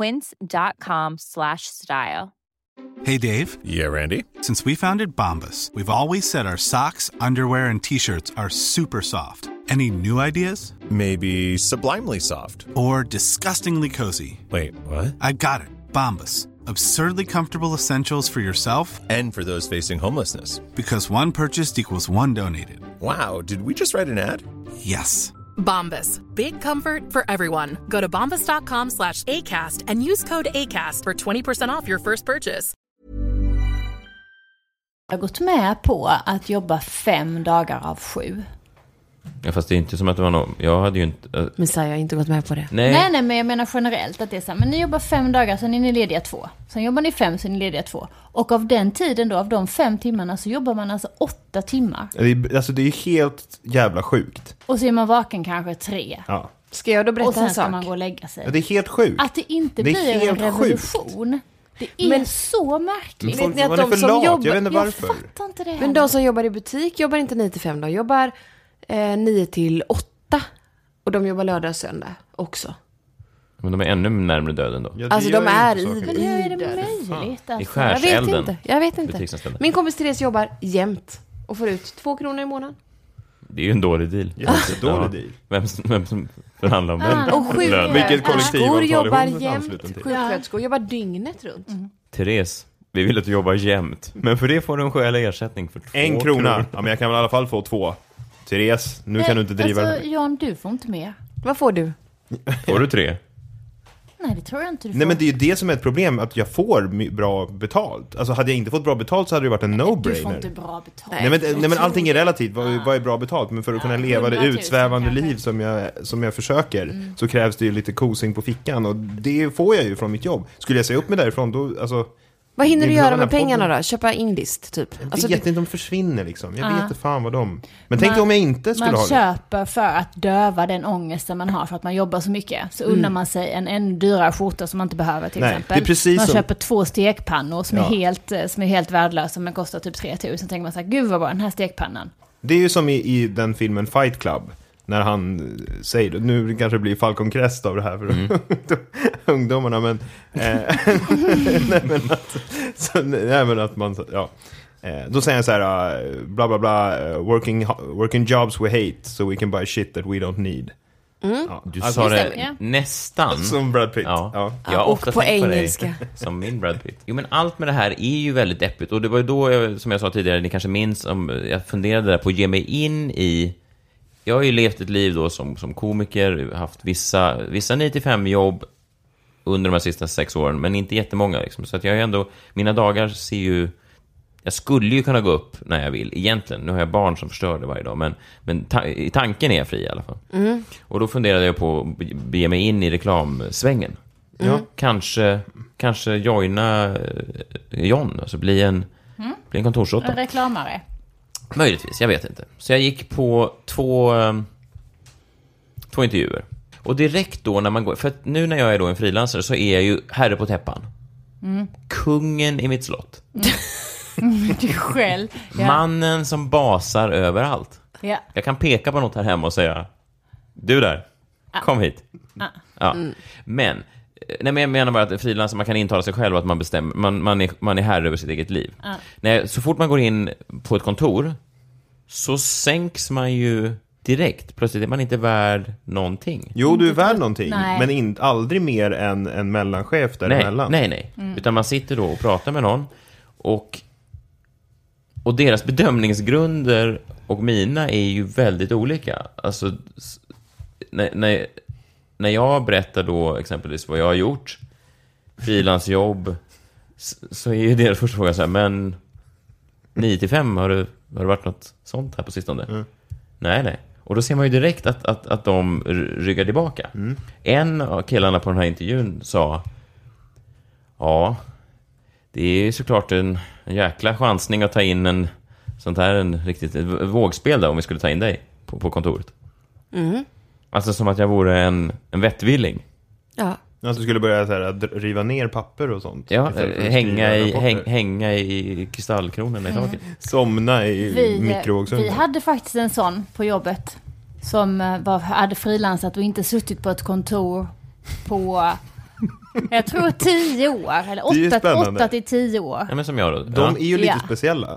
Quince.com slash style. Hey, Dave. Yeah, Randy. Since we founded Bombas, we've always said our socks, underwear, and T-shirts are super soft. Any new ideas? Maybe sublimely soft. Or disgustingly cozy. Wait, what? I got it. Bombas. Absurdly comfortable essentials for yourself and for those facing homelessness. Because one purchased equals one donated. Wow, did we just write an ad? Yes. Bombas. Big comfort for everyone. Go to bombas.com slash ACAST and use code ACAST for twenty percent off your first purchase. Jag har gått med på att jobba fem dagar av sju. Ja, fast det är inte som att det var någon... Jag hade ju inte... Uh... Men så har jag inte gått med på det. Nej. nej, nej, men jag menar generellt att det är så här. Men ni jobbar fem dagar, så är ni lediga två. Sen jobbar ni fem, så är ni lediga två. Och av den tiden då, av de fem timmarna, så jobbar man alltså åtta timmar. Det är, alltså det är helt jävla sjukt. Och så är man vaken kanske tre. Ja. Ska jag då berätta en sak? Och sen ska man gå och lägga sig. Ja, det är helt sjukt. Att det inte det blir en revolution. Sjukt. Det är men, så märkligt. Men folk, vet ni att de som lat? Jobbar, jag vet inte varför. Jag fattar inte det. Men de som jobbar i butik jobbar inte nio till fem, de jobbar eh, nio till åtta. Och de jobbar lördag och söndag också. Men de är ännu närmare döden då. Ja, alltså de är i, Men hur är det möjligt? I skärselden. Jag vet inte. Jag vet inte. Min kompis Therese jobbar jämt och får ut två kronor i månaden. Det är ju en dålig deal. Ja, det är en dålig deal. Vem, vem som förhandlar om ah, den och sjuk, lön? Vilket kollektivavtal jobbar jämt. Sjuksköterskor jobbar dygnet runt. Mm. Therese, vi vill att du jobbar jämt. Men för det får du en skälig ersättning för två En krona. Kronor. Ja, men jag kan väl i alla fall få två. Therese, nu Nej, kan du inte driva alltså, det. Jan, du får inte mer. Vad får du? Får du tre? Nej, det tror jag inte du får. Nej, men det är ju det som är ett problem, att jag får bra betalt. Alltså hade jag inte fått bra betalt så hade det varit en no-brainer. Du får inte bra betalt. Nej, men, nej, men allting är relativt. Vad, vad är bra betalt? Men för att kunna leva det utsvävande liv som jag, som jag försöker mm. så krävs det ju lite kosing på fickan. Och det får jag ju från mitt jobb. Skulle jag säga upp mig därifrån då, alltså... Vad hinner du göra med pengarna podden. Då? Köpa indist typ? Jag alltså, vet det... inte, de försvinner liksom. Jag ja. vet inte fan vad de... Men tänk om jag inte skulle man ha det. Man köper för att döva den ångesten man har för att man jobbar så mycket. Så mm. unnar man sig en ännu dyrare skjorta som man inte behöver till Nej, exempel. Det är precis man som... köper två stekpannor som, ja. är helt, som är helt värdelösa men kostar typ tre tusen. Tänker man så här, gud vad bra den här stekpannan. Det är ju som i, i den filmen Fight Club. När han säger det. Nu kanske det blir Falcon Crest av det här för mm. ungdomarna. Men, eh, nej, men att, så, nej, men att man... Ja. Eh, då säger han så här... Uh, bla bla bla. Uh, working, working jobs we hate so we can buy shit that we don't need. Mm. Ja, du alltså, sa det, det ja. nästan. Som Brad Pitt. Ja. Ja. Jag har ofta tänkt på dig som min Brad Pitt. Jo, men allt med det här är ju väldigt deppigt. Och det var ju då, jag, som jag sa tidigare, ni kanske minns, om jag funderade där på att ge mig in i jag har ju levt ett liv då som, som komiker, haft vissa, vissa nio till fem jobb under de här sista sex åren, men inte jättemånga liksom. Så att jag är ändå, mina dagar ser ju, jag skulle ju kunna gå upp när jag vill egentligen. Nu har jag barn som förstör det varje dag, men, men ta, i tanken är jag fri i alla fall. Mm. Och då funderade jag på att bege mig in i reklamsvängen. Mm. Ja, kanske, kanske joina John, alltså bli en, Mm. bli en kontorsråtta. En reklamare. Möjligtvis, jag vet inte. Så jag gick på två, två intervjuer. Och direkt då när man går, för att nu när jag är då en frilansare så är jag ju herre på täppan. Mm. Kungen i mitt slott. Mm. Du själv. Ja. Mannen som basar överallt. Ja. Jag kan peka på något här hemma och säga, du där, kom hit. Ah. Ja. Mm. Men, nej, men jag menar bara att frilansare, man kan intala sig själv att man bestämmer, man, man, är, man är herre över sitt eget liv. Ah. Nej, så fort man går in på ett kontor så sänks man ju direkt. Plötsligt är man inte värd någonting. Jo, du är värd någonting, Nej. men in, aldrig mer än en mellanchef däremellan. Nej, nej, nej. Mm. Utan man sitter då och pratar med någon och, och deras bedömningsgrunder och mina är ju väldigt olika. Alltså, s- när, när, när jag berättar då exempelvis vad jag har gjort, frilansjobb, s- så är ju deras första fråga så här, men nio till fem, har det, har det varit något sånt här på sistone? Mm. Nej, nej. Och då ser man ju direkt att, att, att de r- ryggar tillbaka. Mm. En av killarna på den här intervjun sa, ja, det är såklart en, en jäkla chansning att ta in en sånt här, en riktigt ett vågspel där, om vi skulle ta in dig på, på kontoret. Mm. Alltså som att jag vore en, en vettvilling. Ja. Alltså du skulle börja så här, att riva ner papper och sånt. Ja, Istället för att hänga skriva i, rapporter. häng, hänga i kristallkronorna i taket. Somna i Vi, mikrovågsugnen. vi hade faktiskt en sån på jobbet som eh, var, hade frilansat och inte suttit på ett kontor på, jag tror tio år. Eller Det är ju åtta, spännande. åtta till tio år. Ja, men som jag då. De Ja. är ju lite Ja. speciella.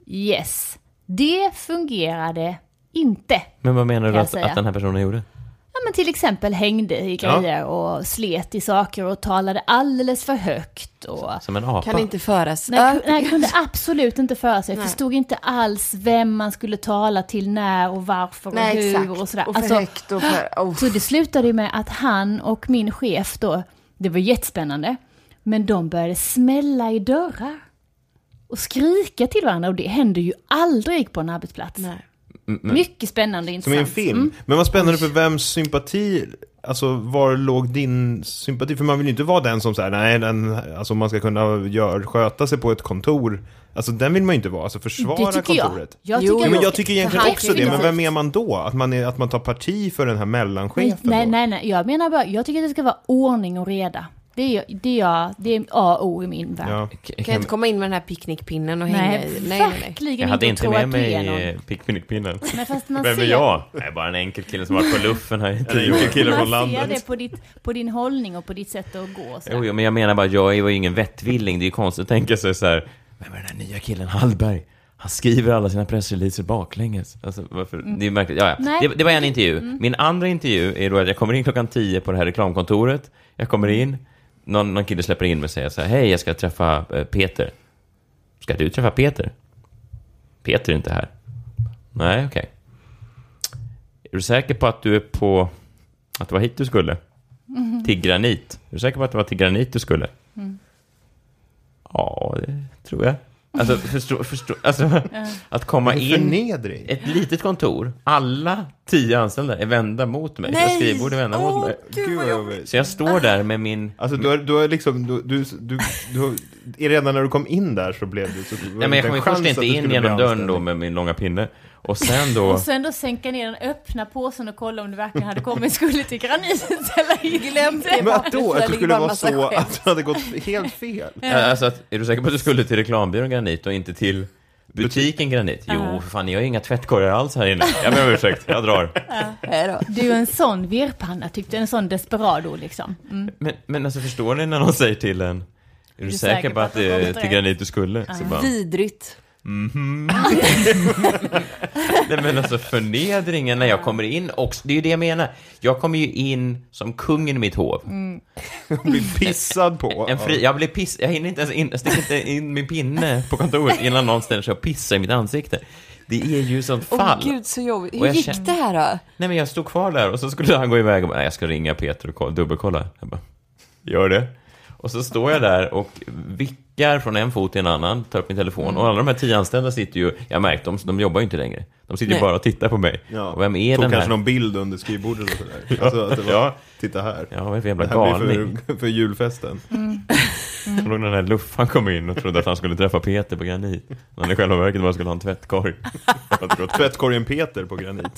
Yes. Det fungerade inte. Men vad menar Kan du jag att, säga. att den här personen gjorde? Ja, men till exempel hängde i grejer och slet i saker och talade alldeles för högt. Och Som en apa? Kan inte föras. nej, Ja. nej, kunde absolut inte föra sig. Nej. Förstod inte alls vem man skulle tala till, när och varför och Nej, hur exakt. och sådär. Och för Alltså, högt och för... Oh. så det slutade ju med att han och min chef då, det var jättespännande, men de började smälla i dörrar och skrika till varandra, och det händer ju aldrig på en arbetsplats. Nej. Mycket spännande och Som i en intressant. film. Mm. Men vad spännande, för vems sympati, alltså var låg din sympati? För man vill ju inte vara den som säger nej, den, alltså man ska kunna gör, sköta sig på ett kontor. Alltså den vill man ju inte vara, alltså försvara Det tycker jag. kontoret. Jag Jo, tycker Ja, men att- jag tycker egentligen för också han- det, men vem är man då? Att man, är, att man tar parti för den här mellanchefen Nej, då? nej, nej. Jag menar bara, jag tycker att det ska vara ordning och reda. Det är, det är, jag, det är A och O i min värld. Ja. Kan jag inte komma in med den här picknickpinnen och hänga Nej, i? Nej, nej, nej. verkligen Jag hade inte inte tro med att du är mig någon. eh, picknickpinnen. Men fast man Vem ser, är jag? Jag är bara en enkel kille som har varit på luffen här i tio år. kille från man ser landet. det på, ditt, på din hållning och på ditt sätt att gå. Och så. Jo, jo, men jag menar bara, jag var ju ingen vettvilling. Det är ju konstigt att tänka sig så här, vem är den här nya killen Hallberg? Han skriver alla sina pressreleaser baklänges. Alltså, varför? Mm. Det är märkligt. Ja, ja. Nej. Det, det var en intervju. Min andra intervju är då att jag kommer in klockan tio på det här reklamkontoret. Jag kommer in, någon, någon kille släpper in mig och säger så här, hej, jag ska träffa eh, Peter. Ska du träffa Peter? Peter är inte här. Nej, okej. Är du säker på att du är på, att det var hit du skulle? Mm. Till Granit. Är du säker på att det var till Granit du skulle? Mm. Ja, det tror jag. Alltså, förstå, förstå, alltså att komma Det är in förnedring. ett litet kontor, alla tio anställda är vända mot mig. Nej! Skrivbord är vända Åh, mot mig. gud vad jobbigt. Så jag står där med min... Alltså du, har- du är liksom, du, du, du, du, du, redan när du kom in där så blev du så... Nej, men jag kom ju först inte in genom dörren då med min långa pinne. Och sen då... Och sen då sänka ner den, öppna påsen och kolla om det verkligen hade kommit, skulle till graniten ställa in. Glömt det. Men att då, att det skulle bara vara massa så skämt. att det hade gått helt fel. Alltså, att, är du säker på att du skulle till reklambyrån Granit och inte till butiken Granit? Jo, för fan, jag har ju inga tvättkorgar alls här inne. Jag ber om ursäkt, jag drar. Hej då. Du är en sån virrpanna, tyckte en sån desperado liksom. Mm. Men, men alltså, förstår ni när någon säger till en, är du säker på att det är till Granit du skulle? Så bara, Vidrigt. mhm. Nej, men alltså förnedringen när jag kommer in också, det är ju det jag menar. Jag kommer ju in som kungen i mitt hov. Mm. Blir pissad på. En fri, jag blir piss, jag hinner inte ens in, jag sticker inte in min pinne på kontoret innan någon ställer sig och pissar i mitt ansikte. Det är ju sånt Åh fall. oh, gud så jobbigt. Och Hur jag gick känner- det här då? Nej, men jag stod kvar där och så skulle han gå iväg och bara, nej, jag ska ringa Peter och kolla, dubbelkolla. Jag bara, gör det. Och så står jag där och vickar från en fot till en annan, tar upp min telefon. Mm. Och alla de här tio anställda sitter ju, jag märkte, de, de jobbar ju inte längre. De sitter ju bara och tittar på mig. Ja. Och vem är Tog den kanske här? någon bild under skrivbordet och sådär. Alltså att det var, Ja. titta här. Ja, vad är det för jävla Det här blir galning? för, för julfesten. Mm. Jag såg när den här luffan kom in och trodde att han skulle träffa Peter på granit. Men i själva verket bara skulle ha en tvättkorg. Tvättkorgen Peter på granit.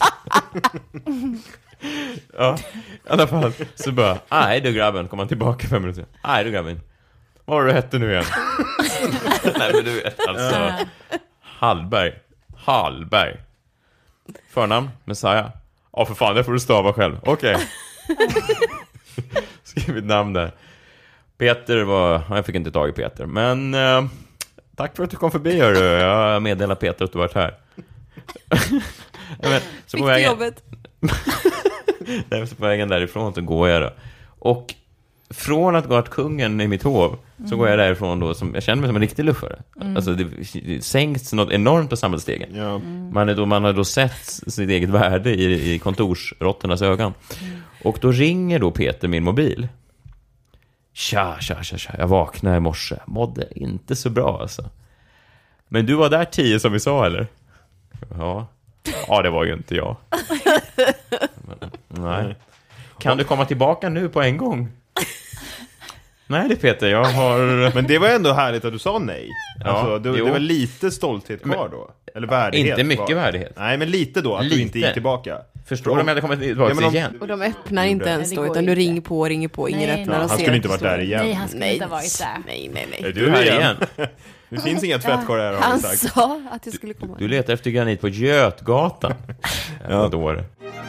Ja, i alla fall. Så bara, nej du grabben, kom han tillbaka fem minuter. Nej du grabben, vad var det du hette nu igen? Nej men du vet, alltså. Hallberg. Hallberg. Förnamn, Messiah. Ja för fan, det får du stava själv. Okej. Okay. Skriv mitt namn där. Peter var, jag fick inte tag i Peter. Men eh, tack för att du kom förbi, hör du. Jag meddelar Peter att du varit här. Men, så fick på vägen, du jobbet? Nej, så på vägen därifrån så går jag då. Och från att gå att kungen i mitt hov så Mm. går jag därifrån då som, jag känner mig som en riktig luffare. Mm. Alltså det, det sänks något enormt på samhällsstegen. Ja. Mm. Man, är då, man har då sett sitt eget värde i, i kontorsrotternas ögon. Mm. Och då ringer då Peter min mobil. Tja, tja, tja, tja. Jag vaknade i morse. Mådde inte så bra alltså. Men du var där tio som vi sa, eller? Ja. Ja, det var ju inte jag. Men, nej. Kan du komma tillbaka nu på en gång? Nej, det Peter, jag har... Men det var ändå härligt att du sa nej. Ja, Alltså, det, jo. det var lite stolthet kvar då. Eller värdighet. Inte mycket kvar. värdighet. Nej, men lite då, att Lite. du inte gick tillbaka. Förstår du om jag hade kommit tillbaka Ja, men om- igen? Och de öppnar inte ens det då, går utan du inte. ringer på, ringer på, ingen Nej, öppnar nej. och Han ser. skulle inte varit där igen. Nej, han skulle inte ha varit där. Nej, nej, nej. Är du här igen? Det finns inga tvättkorgar här, har Han vi sagt. sa att jag skulle komma. Du letar efter granit på Götgatan. Ja, då är det.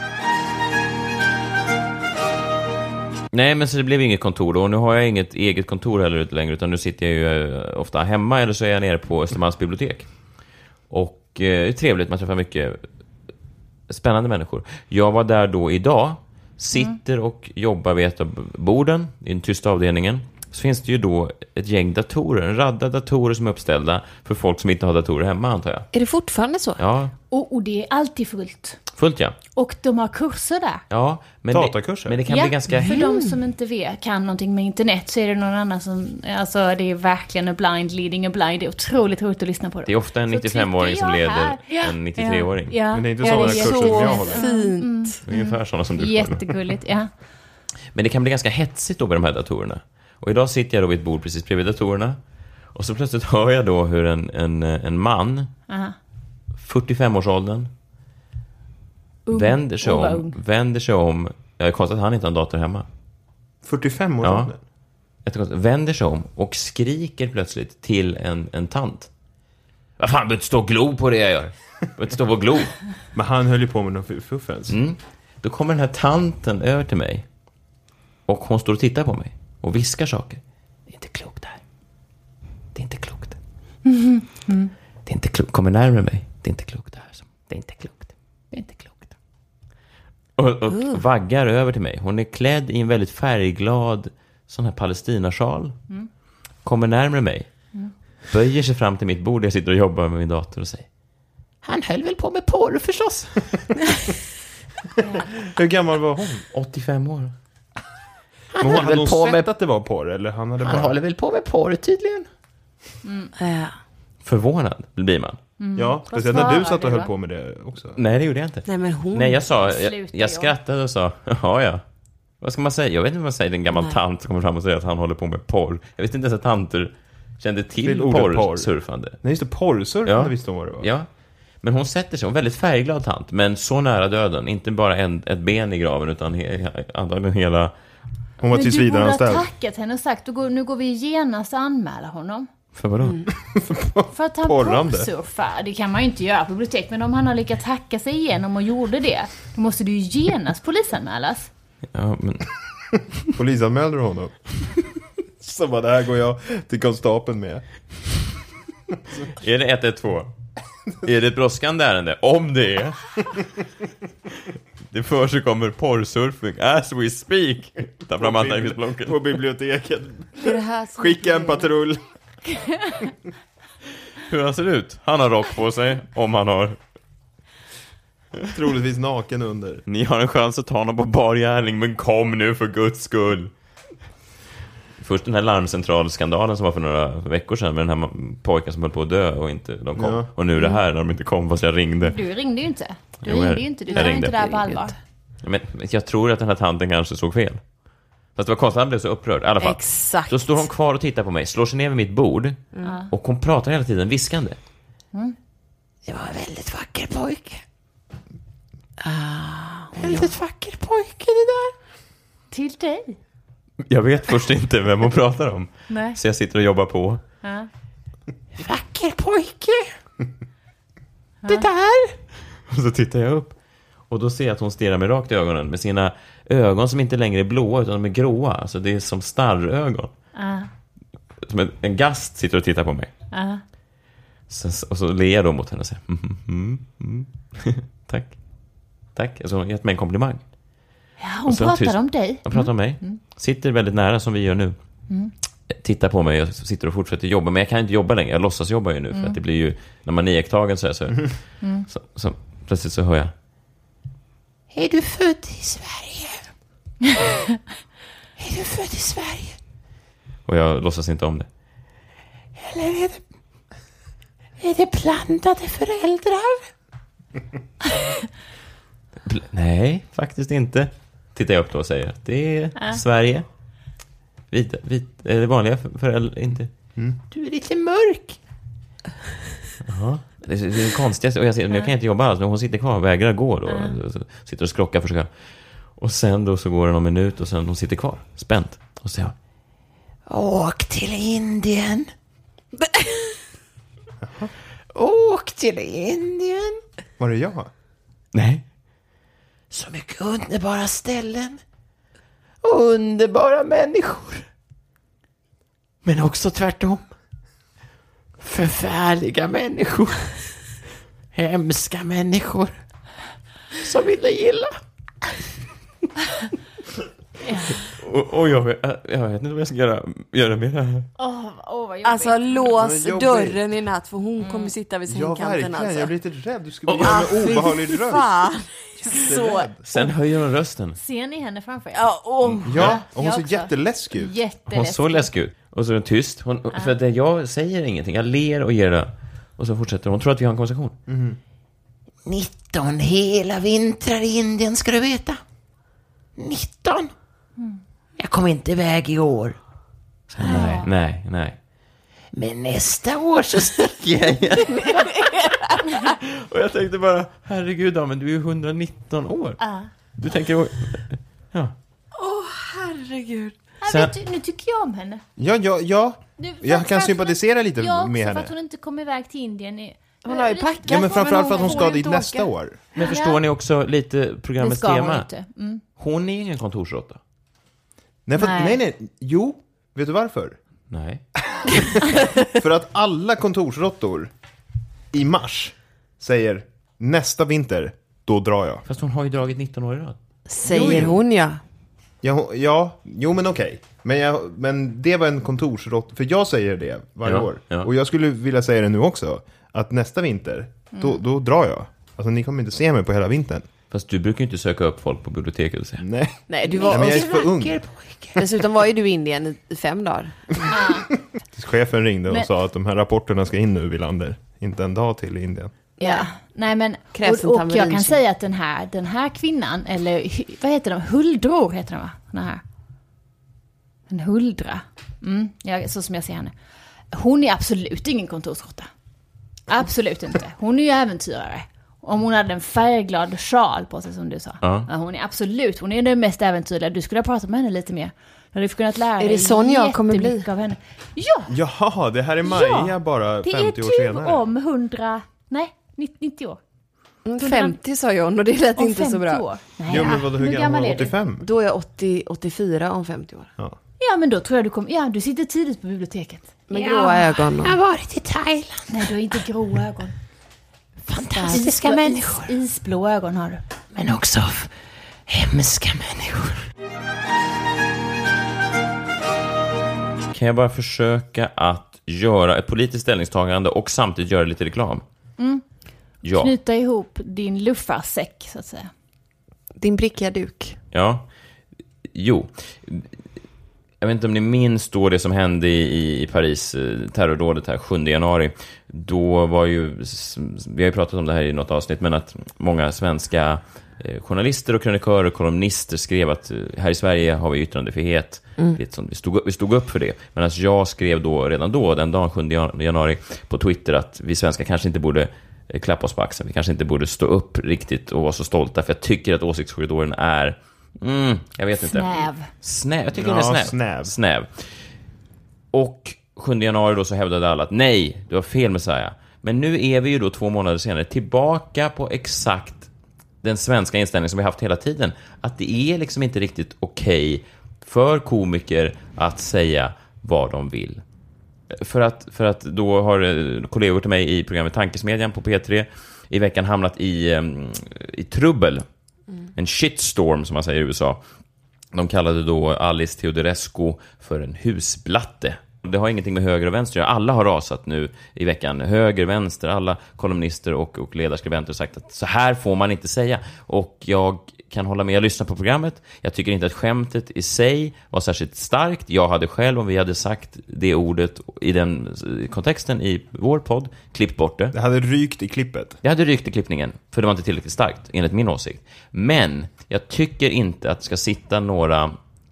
Nej, men så det blev inget kontor då. Och nu har jag inget eget kontor heller längre, utan nu sitter jag ju eh, ofta hemma eller så är jag nere på Östermalms bibliotek. Och eh, det är trevligt, man träffar mycket spännande människor. Jag var där då idag, sitter och jobbar vid ett av borden i den tysta avdelningen. Så finns det ju då ett gäng datorer, en radda datorer som är uppställda för folk som inte har datorer hemma, antar jag. Är det fortfarande så? Ja, Och, och det är alltid fullt. fullt ja. Och de har kurser där. Ja, men Datakurser? Det, men det kan ja, bli ganska... för de som inte vet, kan någonting med internet, så är det någon annan som, alltså det är verkligen en blind leading a blind. Det är otroligt roligt att lyssna på det. Det är ofta en Så nittiofem-åring som tycker jag leder här- Ja. en nittiotre-åring. Ja. Men det är inte Ja, sådana det är kurser så som jag håller. Fint. Ungefär sådana som du får. Jättegulligt, ja. Men det kan bli ganska hetsigt då med de här datorerna. Och idag sitter jag då vid ett bord precis bredvid datorerna. Och så plötsligt hör jag då hur en, en, en man, Aha. fyrtiofem-årsåldern, Ung. vänder sig Ung var om, ung. vänder sig om. Jag är konstigt att han inte har en dator hemma. fyrtiofem år Ja. åldern. Jättekonstigt. Vänder sig om och skriker plötsligt till en, en tant. Vad fan, behöver inte stå och glo på det jag gör. Behöver inte stå och glo. Men han höll ju på med någon fuffens. Mm. Då kommer den här tanten över till mig. Och hon står och tittar på mig. Och viskar saker. Det är inte klokt det här. Det är inte klokt. Mm. Mm. Det är inte klokt. Kommer närmare mig. Det är inte klokt det här. Det är inte klokt. Det är inte klokt. Och, och Uh. vaggar över till mig. Hon är klädd i en väldigt färgglad sån här palestinasjal. Mm. Kommer närmare mig. Mm. Böjer sig fram till mitt bord där jag sitter och jobbar med min dator och säger: han höll väl på med porr förstås. Hur gammal var hon? åttiofem år. Men hon hade hon sett med... att det var porr? Eller han hade Han bara... håller väl på med porr tydligen. Mm. Ja. Förvånad blir man. Mm. Ja, Vad speciellt när du svarar satt och du höll då? på med det också. Nej, det gjorde jag inte. Nej, men hon... Nej, jag sa, jag, Sluta, jag skrattade och sa, ja, ja. Vad ska man säga? Jag vet inte vad man säger. En gammal Nej. tant som kommer fram och säger att han håller på med porr. Jag visste inte ens att tanter kände till Till ordet porr. porrsurfande. Nej, just det, porrsurfande Ja. visste hon vad det var. Ja, men hon sätter sig, en väldigt färgglad tant, men så nära döden. Inte bara en, ett ben i graven, utan he, antagligen hela... Hon var Men tills du vidare borde ha anställd. tackat henne och sagt, går, nu går vi genast och anmäla honom. För vadå? Mm. För att han Porrande. porrsurfar. Det kan man ju inte göra på bibliotek. Men om han har lyckats hacka sig igenom och gjorde det, då måste du ju genast polisanmälas. Ja, men... Polisanmälde du honom? Så bara, det här går jag till konstapeln med. Är det ett ett två? Är det ett brådskande ärende? Om det är. Det för sig kommer porrsurfing as we speak. Ta fram anteckningsblocket. På biblioteket. Det är det här som- Skicka en patrull. Hur han ser ut? Han har rock på sig. Om han har Troligtvis naken under. Ni har en chans att ta honom på bar gärning, men kom nu för Guds skull. Först den här larmcentralskandalen som var för några veckor sedan med den här pojken som höll på att dö och inte de kom. Ja. Och nu det här när de inte kom fast jag ringde. Du ringde ju inte. Du jo, ringde jag, ju inte. Du var inte där på allvar. Men jag tror att den här tanten kanske såg fel. Fast det var konstigt, han blev så upprörd i alla fall. Exakt. Då står hon kvar och tittar på mig, slår sig ner vid mitt bord mm. och hon pratar hela tiden viskande. Mm. Det var en väldigt vacker pojke. Ah, väldigt ja. vacker pojke det där. Till dig. Jag vet först inte vem hon pratar om. Nej. Så jag sitter och jobbar på. Ja. Vacker pojke. Det där. Och så tittar jag upp. Och då ser jag att hon stirrar mig rakt i ögonen med sina ögon som inte längre är blåa utan de är gråa. Alltså det är som starrögon. Uh. Som en, en gast sitter och tittar på mig. Uh. Så, och så ler jag då mot henne och säger mm, mm, mm. Tack. Tack. Alltså hon har gett mig en komplimang. Ja, hon pratar om dig. Hon pratar mm. om mig. Mm. Sitter väldigt nära som vi gör nu. Mm. Tittar på mig och sitter och fortsätter jobba. Men jag kan inte jobba längre. Jag låtsas jobba ju nu. Mm. För att det blir ju, när man är iakttagen så här så, mm. så, så plötsligt så hör jag. Är du född i Sverige? Är du född i Sverige? Och jag låtsas inte om det. Eller är det, är det blandade föräldrar? Nej, faktiskt inte. Tittar jag upp då och säger att det är äh. Sverige. Vita, vit, är det vanliga föräldrar? Inte. Mm. Du är lite mörk. Jaha. Det är det konstigaste. Och jag, ser, men jag kan inte jobba alls. Men hon sitter kvar och vägrar gå då. Mm. Och sitter och skrockar för sig själv. Och sen då så går det någon minut och sen hon sitter kvar. Spänt. Och så säger hon. Åk till Indien. Åk till Indien. Var det jag? Nej. Så mycket underbara ställen. Och underbara människor. Men också tvärtom. Förfärliga människor. Hemska människor. Som inte gilla. Ja. Och, och jag, vet, jag vet inte vad jag ska göra, göra med det här. Oh, oh, vad alltså lås dörren i natt. För hon mm. kommer sitta vid sängkanten. Ja, verkligen. Alltså. Jag blir lite rädd. Du ska bli oh, med obehaglig röst. Så. Sen höjer hon rösten. Ser ni henne framför er? Ja, oh. ja och hon ser jätteläskig ut. Jätteläskig. Hon så läskig ut. Och så är hon tyst. Hon, uh. För att jag säger ingenting. Jag ler och ger det. Och så fortsätter hon. Hon tror att vi har en konversation. Mm. nitton hela vintrar i Indien ska du veta. nitton. Mm. Jag kom inte iväg i år. Så, nej, nej, nej. Men nästa år så sticker jag igen. Och jag tänkte bara, herregud då, men du är ju hundranitton år. Uh. Du tänker, ja. Åh, oh, herregud. Sen, vet du, nu tycker jag om henne. Ja, ja, ja. Du, jag kan sympatisera lite ja, med henne. Ja, för att hon inte kom iväg till Indien. I, hon har ju packat. Ja, men framförallt för att hon ska dit nästa åka. år. Men förstår ja. ni också lite programmets tema? Hon, inte. Mm. hon är ingen kontorsråtta. Nej, för, nej. nej, nej. Jo, vet du varför? Nej. För att alla kontorsråttor i mars säger nästa vinter, då drar jag. Fast hon har ju dragit nitton år i rad. Säger jo, jo. hon ja. Ja, ja, jo men okej. Men, jag, men det var en kontorsråtta. För jag säger det varje ja, år. Ja. Och jag skulle vilja säga det nu också. Att nästa vinter, mm. då, då drar jag. Alltså ni kommer inte se mig på hela vintern. Fast du brukar ju inte söka upp folk på biblioteket och säga. Nej. Nej, du var Nej, men jag är för ung. Dessutom var ju du i Indien i fem dagar. Ah. Chefen ringde och men... sa att de här rapporterna ska in nu, Villander. Inte en dag till i Indien. Ja, nej men och, och jag kan säga att den här, den här kvinnan, eller vad heter de? Huldror heter de va? Den här. En huldra. Mm, ja, så som jag ser henne. Hon är absolut ingen kontorsråtta. Absolut inte. Hon är ju äventyrare. Om hon hade en färgglad sjal på sig som du sa. Ja. Ja, hon är absolut, hon är den mest äventyrliga. Du skulle ha pratat med henne lite mer. Du hade kunnat lära dig. Är det sån jag kommer bli? Av henne. Ja! Jaha, det här är Maja ja, bara femtio år senare. Det är typ om hundra, nej, nittio år. femtio sa jag, och det lät om inte så bra. År. Nej, jo, men vadå, hur gammal är du? åttiofem? Då är jag åttio, åttiofyra om femtio år. Ja. Ja, men då tror jag du kommer... Ja, du sitter tidigt på biblioteket. Med ja. gråa ögon. Och... Jag har varit i Thailand. Nej, du har inte gråa ögon. Fantastiska Isblå, människor. Is, isblå ögon har du. Men också hemska människor. Kan jag bara försöka att göra ett politiskt ställningstagande och samtidigt göra lite reklam? Mm. Ja. Knyta ihop din luffarsäck, så att säga. Din prickiga duk. Ja. Jo. Jag vet inte om ni minns då det som hände i, i Paris, terrordådet här sjunde januari. Då var ju, vi har ju pratat om det här i något avsnitt, men att många svenska eh, journalister och krönikörer och kolumnister skrev att eh, här i Sverige har vi yttrandefrihet. Mm. Det som, vi, stod, vi stod upp för det. Men alltså jag skrev då redan då, den dagen sjunde januari på Twitter, att vi svenskar kanske inte borde eh, klappa oss på axeln. Vi kanske inte borde stå upp riktigt och vara så stolta, för jag tycker att åsiktskorridoren är Mm, jag vet inte. Snäv. Snäv. Jag tycker ja, den är snäv. snäv. Snäv. Och sjunde januari då så hävdade alla att nej, du har fel Messiah. Men nu är vi ju då två månader senare tillbaka på exakt den svenska inställningen som vi haft hela tiden. Att det är liksom inte riktigt okej för komiker att säga vad de vill. För att, för att då har kollegor till mig i programmet Tankesmedjan på P tre i veckan hamnat i, i trubbel. Mm. En shitstorm som man säger i U S A. De kallade då Alice Teodorescu för en husblatte. Det har ingenting med höger och vänster. Alla har rasat nu i veckan. Höger, vänster, alla kolumnister och, och ledarskribenter har sagt att så här får man inte säga. Och jag kan hålla med, jag lyssnar på programmet. Jag tycker inte att skämtet i sig var särskilt starkt. Jag hade själv, om vi hade sagt det ordet i den kontexten i vår podd, klippt bort det. Det hade rykt i klippet. Det hade rykt i klippningen, för det var inte tillräckligt starkt, enligt min åsikt. Men jag tycker inte att det ska sitta några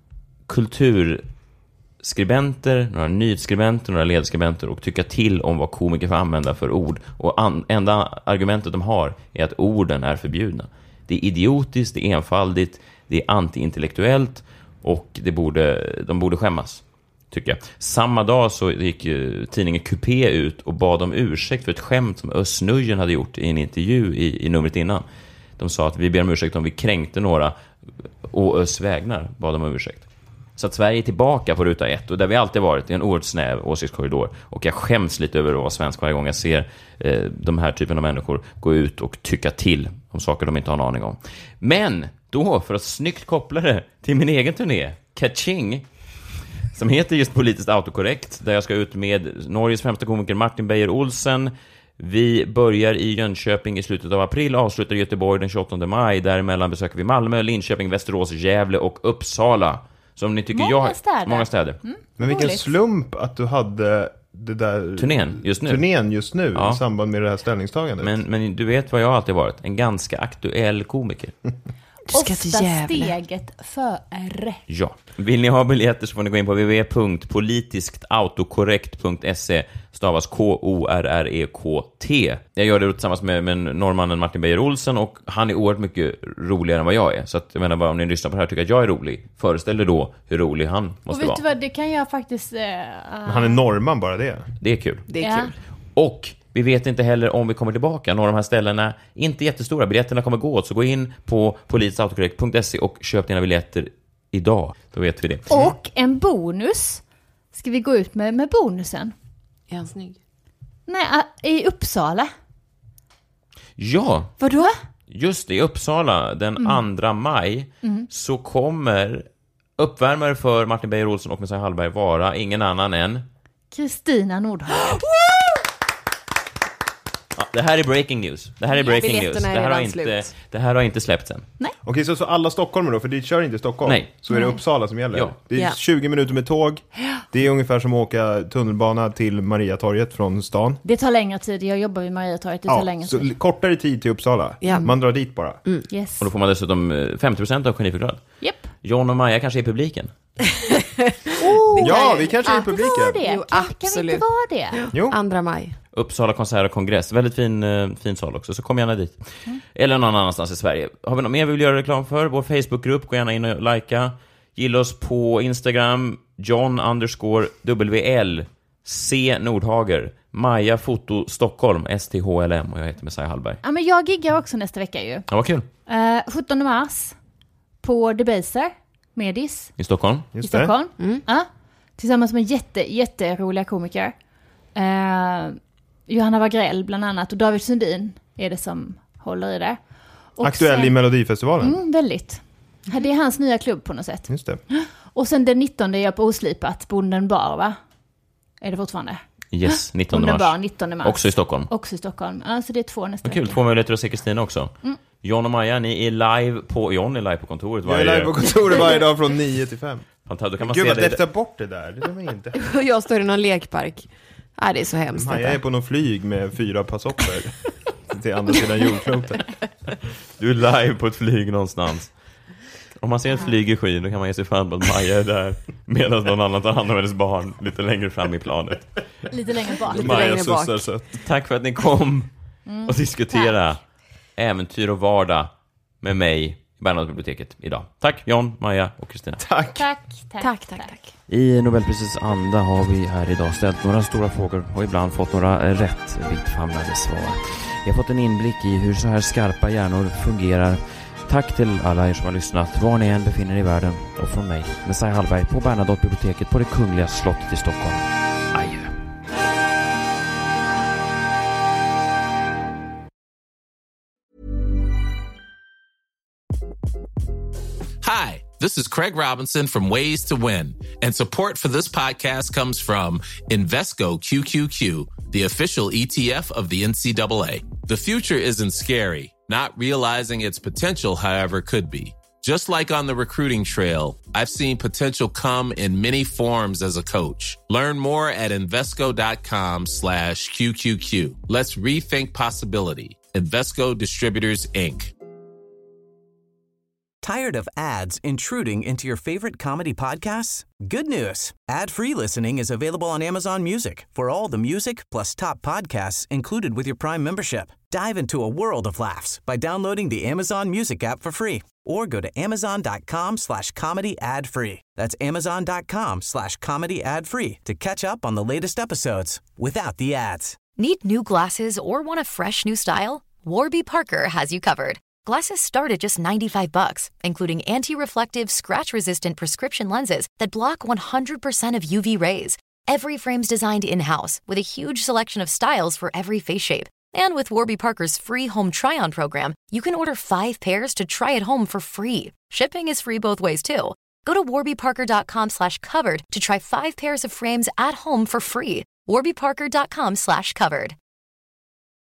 kulturskribenter, några nyhetsskribenter, några ledarskribenter och tycka till om vad komiker får använda för ord. Och an- enda argumentet de har är att orden är förbjudna. Det är idiotiskt, det är enfaldigt, det är antiintellektuellt och det borde, de borde skämmas, tycker jag. Samma dag så gick tidningen Q P ut och bad om ursäkt för ett skämt som Özz Nujen hade gjort i en intervju i, i numret innan. De sa att vi ber om ursäkt om vi kränkte några och Özz vägnar, bad om ursäkt. Så att Sverige är tillbaka på ruta ett och där vi alltid varit i en oerhört snäv åsiktskorridor. Och jag skäms lite över att vara svensk varje gång jag ser eh, de här typen av människor gå ut och tycka till om saker de inte har en aning om. Men då, för att snyggt koppla det till min egen turné, Kaching, som heter just Politiskt autokorrekt, där jag ska ut med Norges främsta komiker Martin Beyer-Olsen. Vi börjar i Jönköping i slutet av april, avslutar i Göteborg den tjugoåttonde maj. Däremellan besöker vi Malmö, Linköping, Västerås, Gävle och Uppsala. Som ni tycker många jag, städer. Många städer. Mm, Men vilken roligt. slump att du hade det där Turnén just nu. Turnén just nu Ja. i samband med det här ställningstagandet. Men, men du vet vad jag alltid varit. En ganska aktuell komiker. Du ska till Ofta Gävle. steget före. Ja. Vill ni ha biljetter så får ni gå in på w w w punkt politiskt autokorrekt punkt se, stavas K O R R E K T. Jag gör det tillsammans med, med norrmannen Martin Beyer-Olsen och han är oerhört mycket roligare än vad jag är. Så att, jag menar bara, om ni lyssnar på det här och tycker att jag är rolig, föreställ er då hur rolig han måste Och vet vara. du vad, det kan jag faktiskt... Uh, Men han är norrman, bara det. Det är kul. Det är Ja. kul. Och vi vet inte heller om vi kommer tillbaka. Några av de här ställena inte jättestora. Biljetterna kommer gå åt. Så gå in på politiskt autokorrekt punkt se och köp dina biljetter idag. Då vet vi det. Och en bonus. Ska vi gå ut med, med bonusen? Är han snygg? Nej, uh, i Uppsala. Ja, Vadå? just det. I Uppsala den Mm. andra maj Mm. så kommer uppvärmare för Martin Beyer-Olsen och Messiah Hallberg vara ingen annan än... Kristina Nordhagen. Ja, det här är breaking news. Det här är breaking news. Biljetterna är Det här, har redan inte, slut. det här har inte släppts än. Okej, så, så alla stockholmare då, för dit kör inte Stockholm. Nej. Så är det Nej. Uppsala som gäller. Ja. Det är Ja. tjugo minuter med tåg. Det är ungefär som att åka tunnelbana till Mariatorget från stan. Det tar längre tid. Jag jobbar vid Mariatorget. Det tar Ja, längre så tid. l- kortare tid till Uppsala. Ja. Man drar dit bara. Yes. Och då får man dessutom eh, femtio procent av geniförklarad. Japp. John och Maja kanske är i publiken. Oh, Ja, vi kanske är i kan publiken. inte vara det. Jo, kan, kan vi absolut. inte vara det? Jo. Andra maj. Uppsala konsert och kongress. Väldigt fin, eh, fin sal också, så kom gärna dit. Eller någon annanstans i Sverige. Har vi något mer vi vill göra reklam för? Vår Facebookgrupp, gå gärna in och likea. Gilla oss på Instagram, John underscore W L C Nordhager. Maja Foto Stockholm, S T H L M, och jag heter Messiah Hallberg. Ja, men jag giggar också nästa vecka ju. Ja, vad kul. Uh, sjuttonde mars på Debaser, Medis I Stockholm. i Just det. Stockholm. Ja, tillsammans med jätte, jätteroliga komiker. Uh, Johanna Wagrell bland annat och David Sundin är det som håller i det. Och Aktuell sen- i Melodifestivalen. Mm, väldigt. Det är hans nya klubb på något sätt. Just det. Och sen den nittonde är jag på Oslipat, Bonden bar, va? Är det fortfarande? Yes, nittonde mars. Underbar, nittonde mars. Också i Stockholm. Också i Stockholm. Alltså det är två nästa Kul, vecka. två möjligheter att se Kristina också. Mm. John och Maja, ni är live på... John är live på kontoret varje... Jag är live på kontoret varje dag från nio till fem. Fantastiskt, då kan man Gud, se vad det. defta bort det där. Det är man inte. Och jag står i någon lekpark. Ja, det är så hemskt. Maja är på någon flyg med fyra passopper till andra sidan jordklotet. Du är live på ett flyg någonstans. Om man ser ett flyg i skyn, då kan man ge sig fram på att Maja är där medan någon annan tar hand om hennes barn lite längre fram i planet. Lite längre bak. Lite Maja längre bak. sussar så. Tack för att ni kom Mm. och diskutera Tack. äventyr och vardag med mig i Bernadottebiblioteket idag. Tack John, Maja och Kristina. Tack. Tack, tack, Tack, tack, tack. I Nobelprisets anda har vi här idag ställt några stora frågor och ibland fått några rätt vittfamnade svar. Vi har fått en inblick i hur så här skarpa hjärnor fungerar. Tack till alla er som har lyssnat, var ni än befinner er i världen. Och från mig, Messiah Hallberg på Bernadottebiblioteket på det Kungliga slottet i Stockholm. Adjö. Hi, this is Craig Robinson from Ways to Win, and support for this podcast comes from Invesco Q Q Q, the official E T F of the N C double A. The future isn't scary. Not realizing its potential, however, could be. Just like on the recruiting trail, I've seen potential come in many forms as a coach. Learn more at Invesco.com slash QQQ. Let's rethink possibility. Invesco Distributors, Incorporated. Tired of ads intruding into your favorite comedy podcasts? Good news. Ad-free listening is available on Amazon Music for all the music plus top podcasts included with your Prime membership. Dive into a world of laughs by downloading the Amazon Music app for free or go to amazon.com slash comedy ad free. That's amazon.com slash comedy ad free to catch up on the latest episodes without the ads. Need new glasses or want a fresh new style? Warby Parker has you covered. Glasses start at just ninety-five bucks, including anti-reflective, scratch-resistant prescription lenses that block one hundred percent of U V rays. Every frame's designed in-house with a huge selection of styles for every face shape. And with Warby Parker's free home try-on program, you can order five pairs to try at home for free. Shipping is free both ways, too. Go to warbyparker.com slash covered to try five pairs of frames at home for free. warbyparker.com slash covered.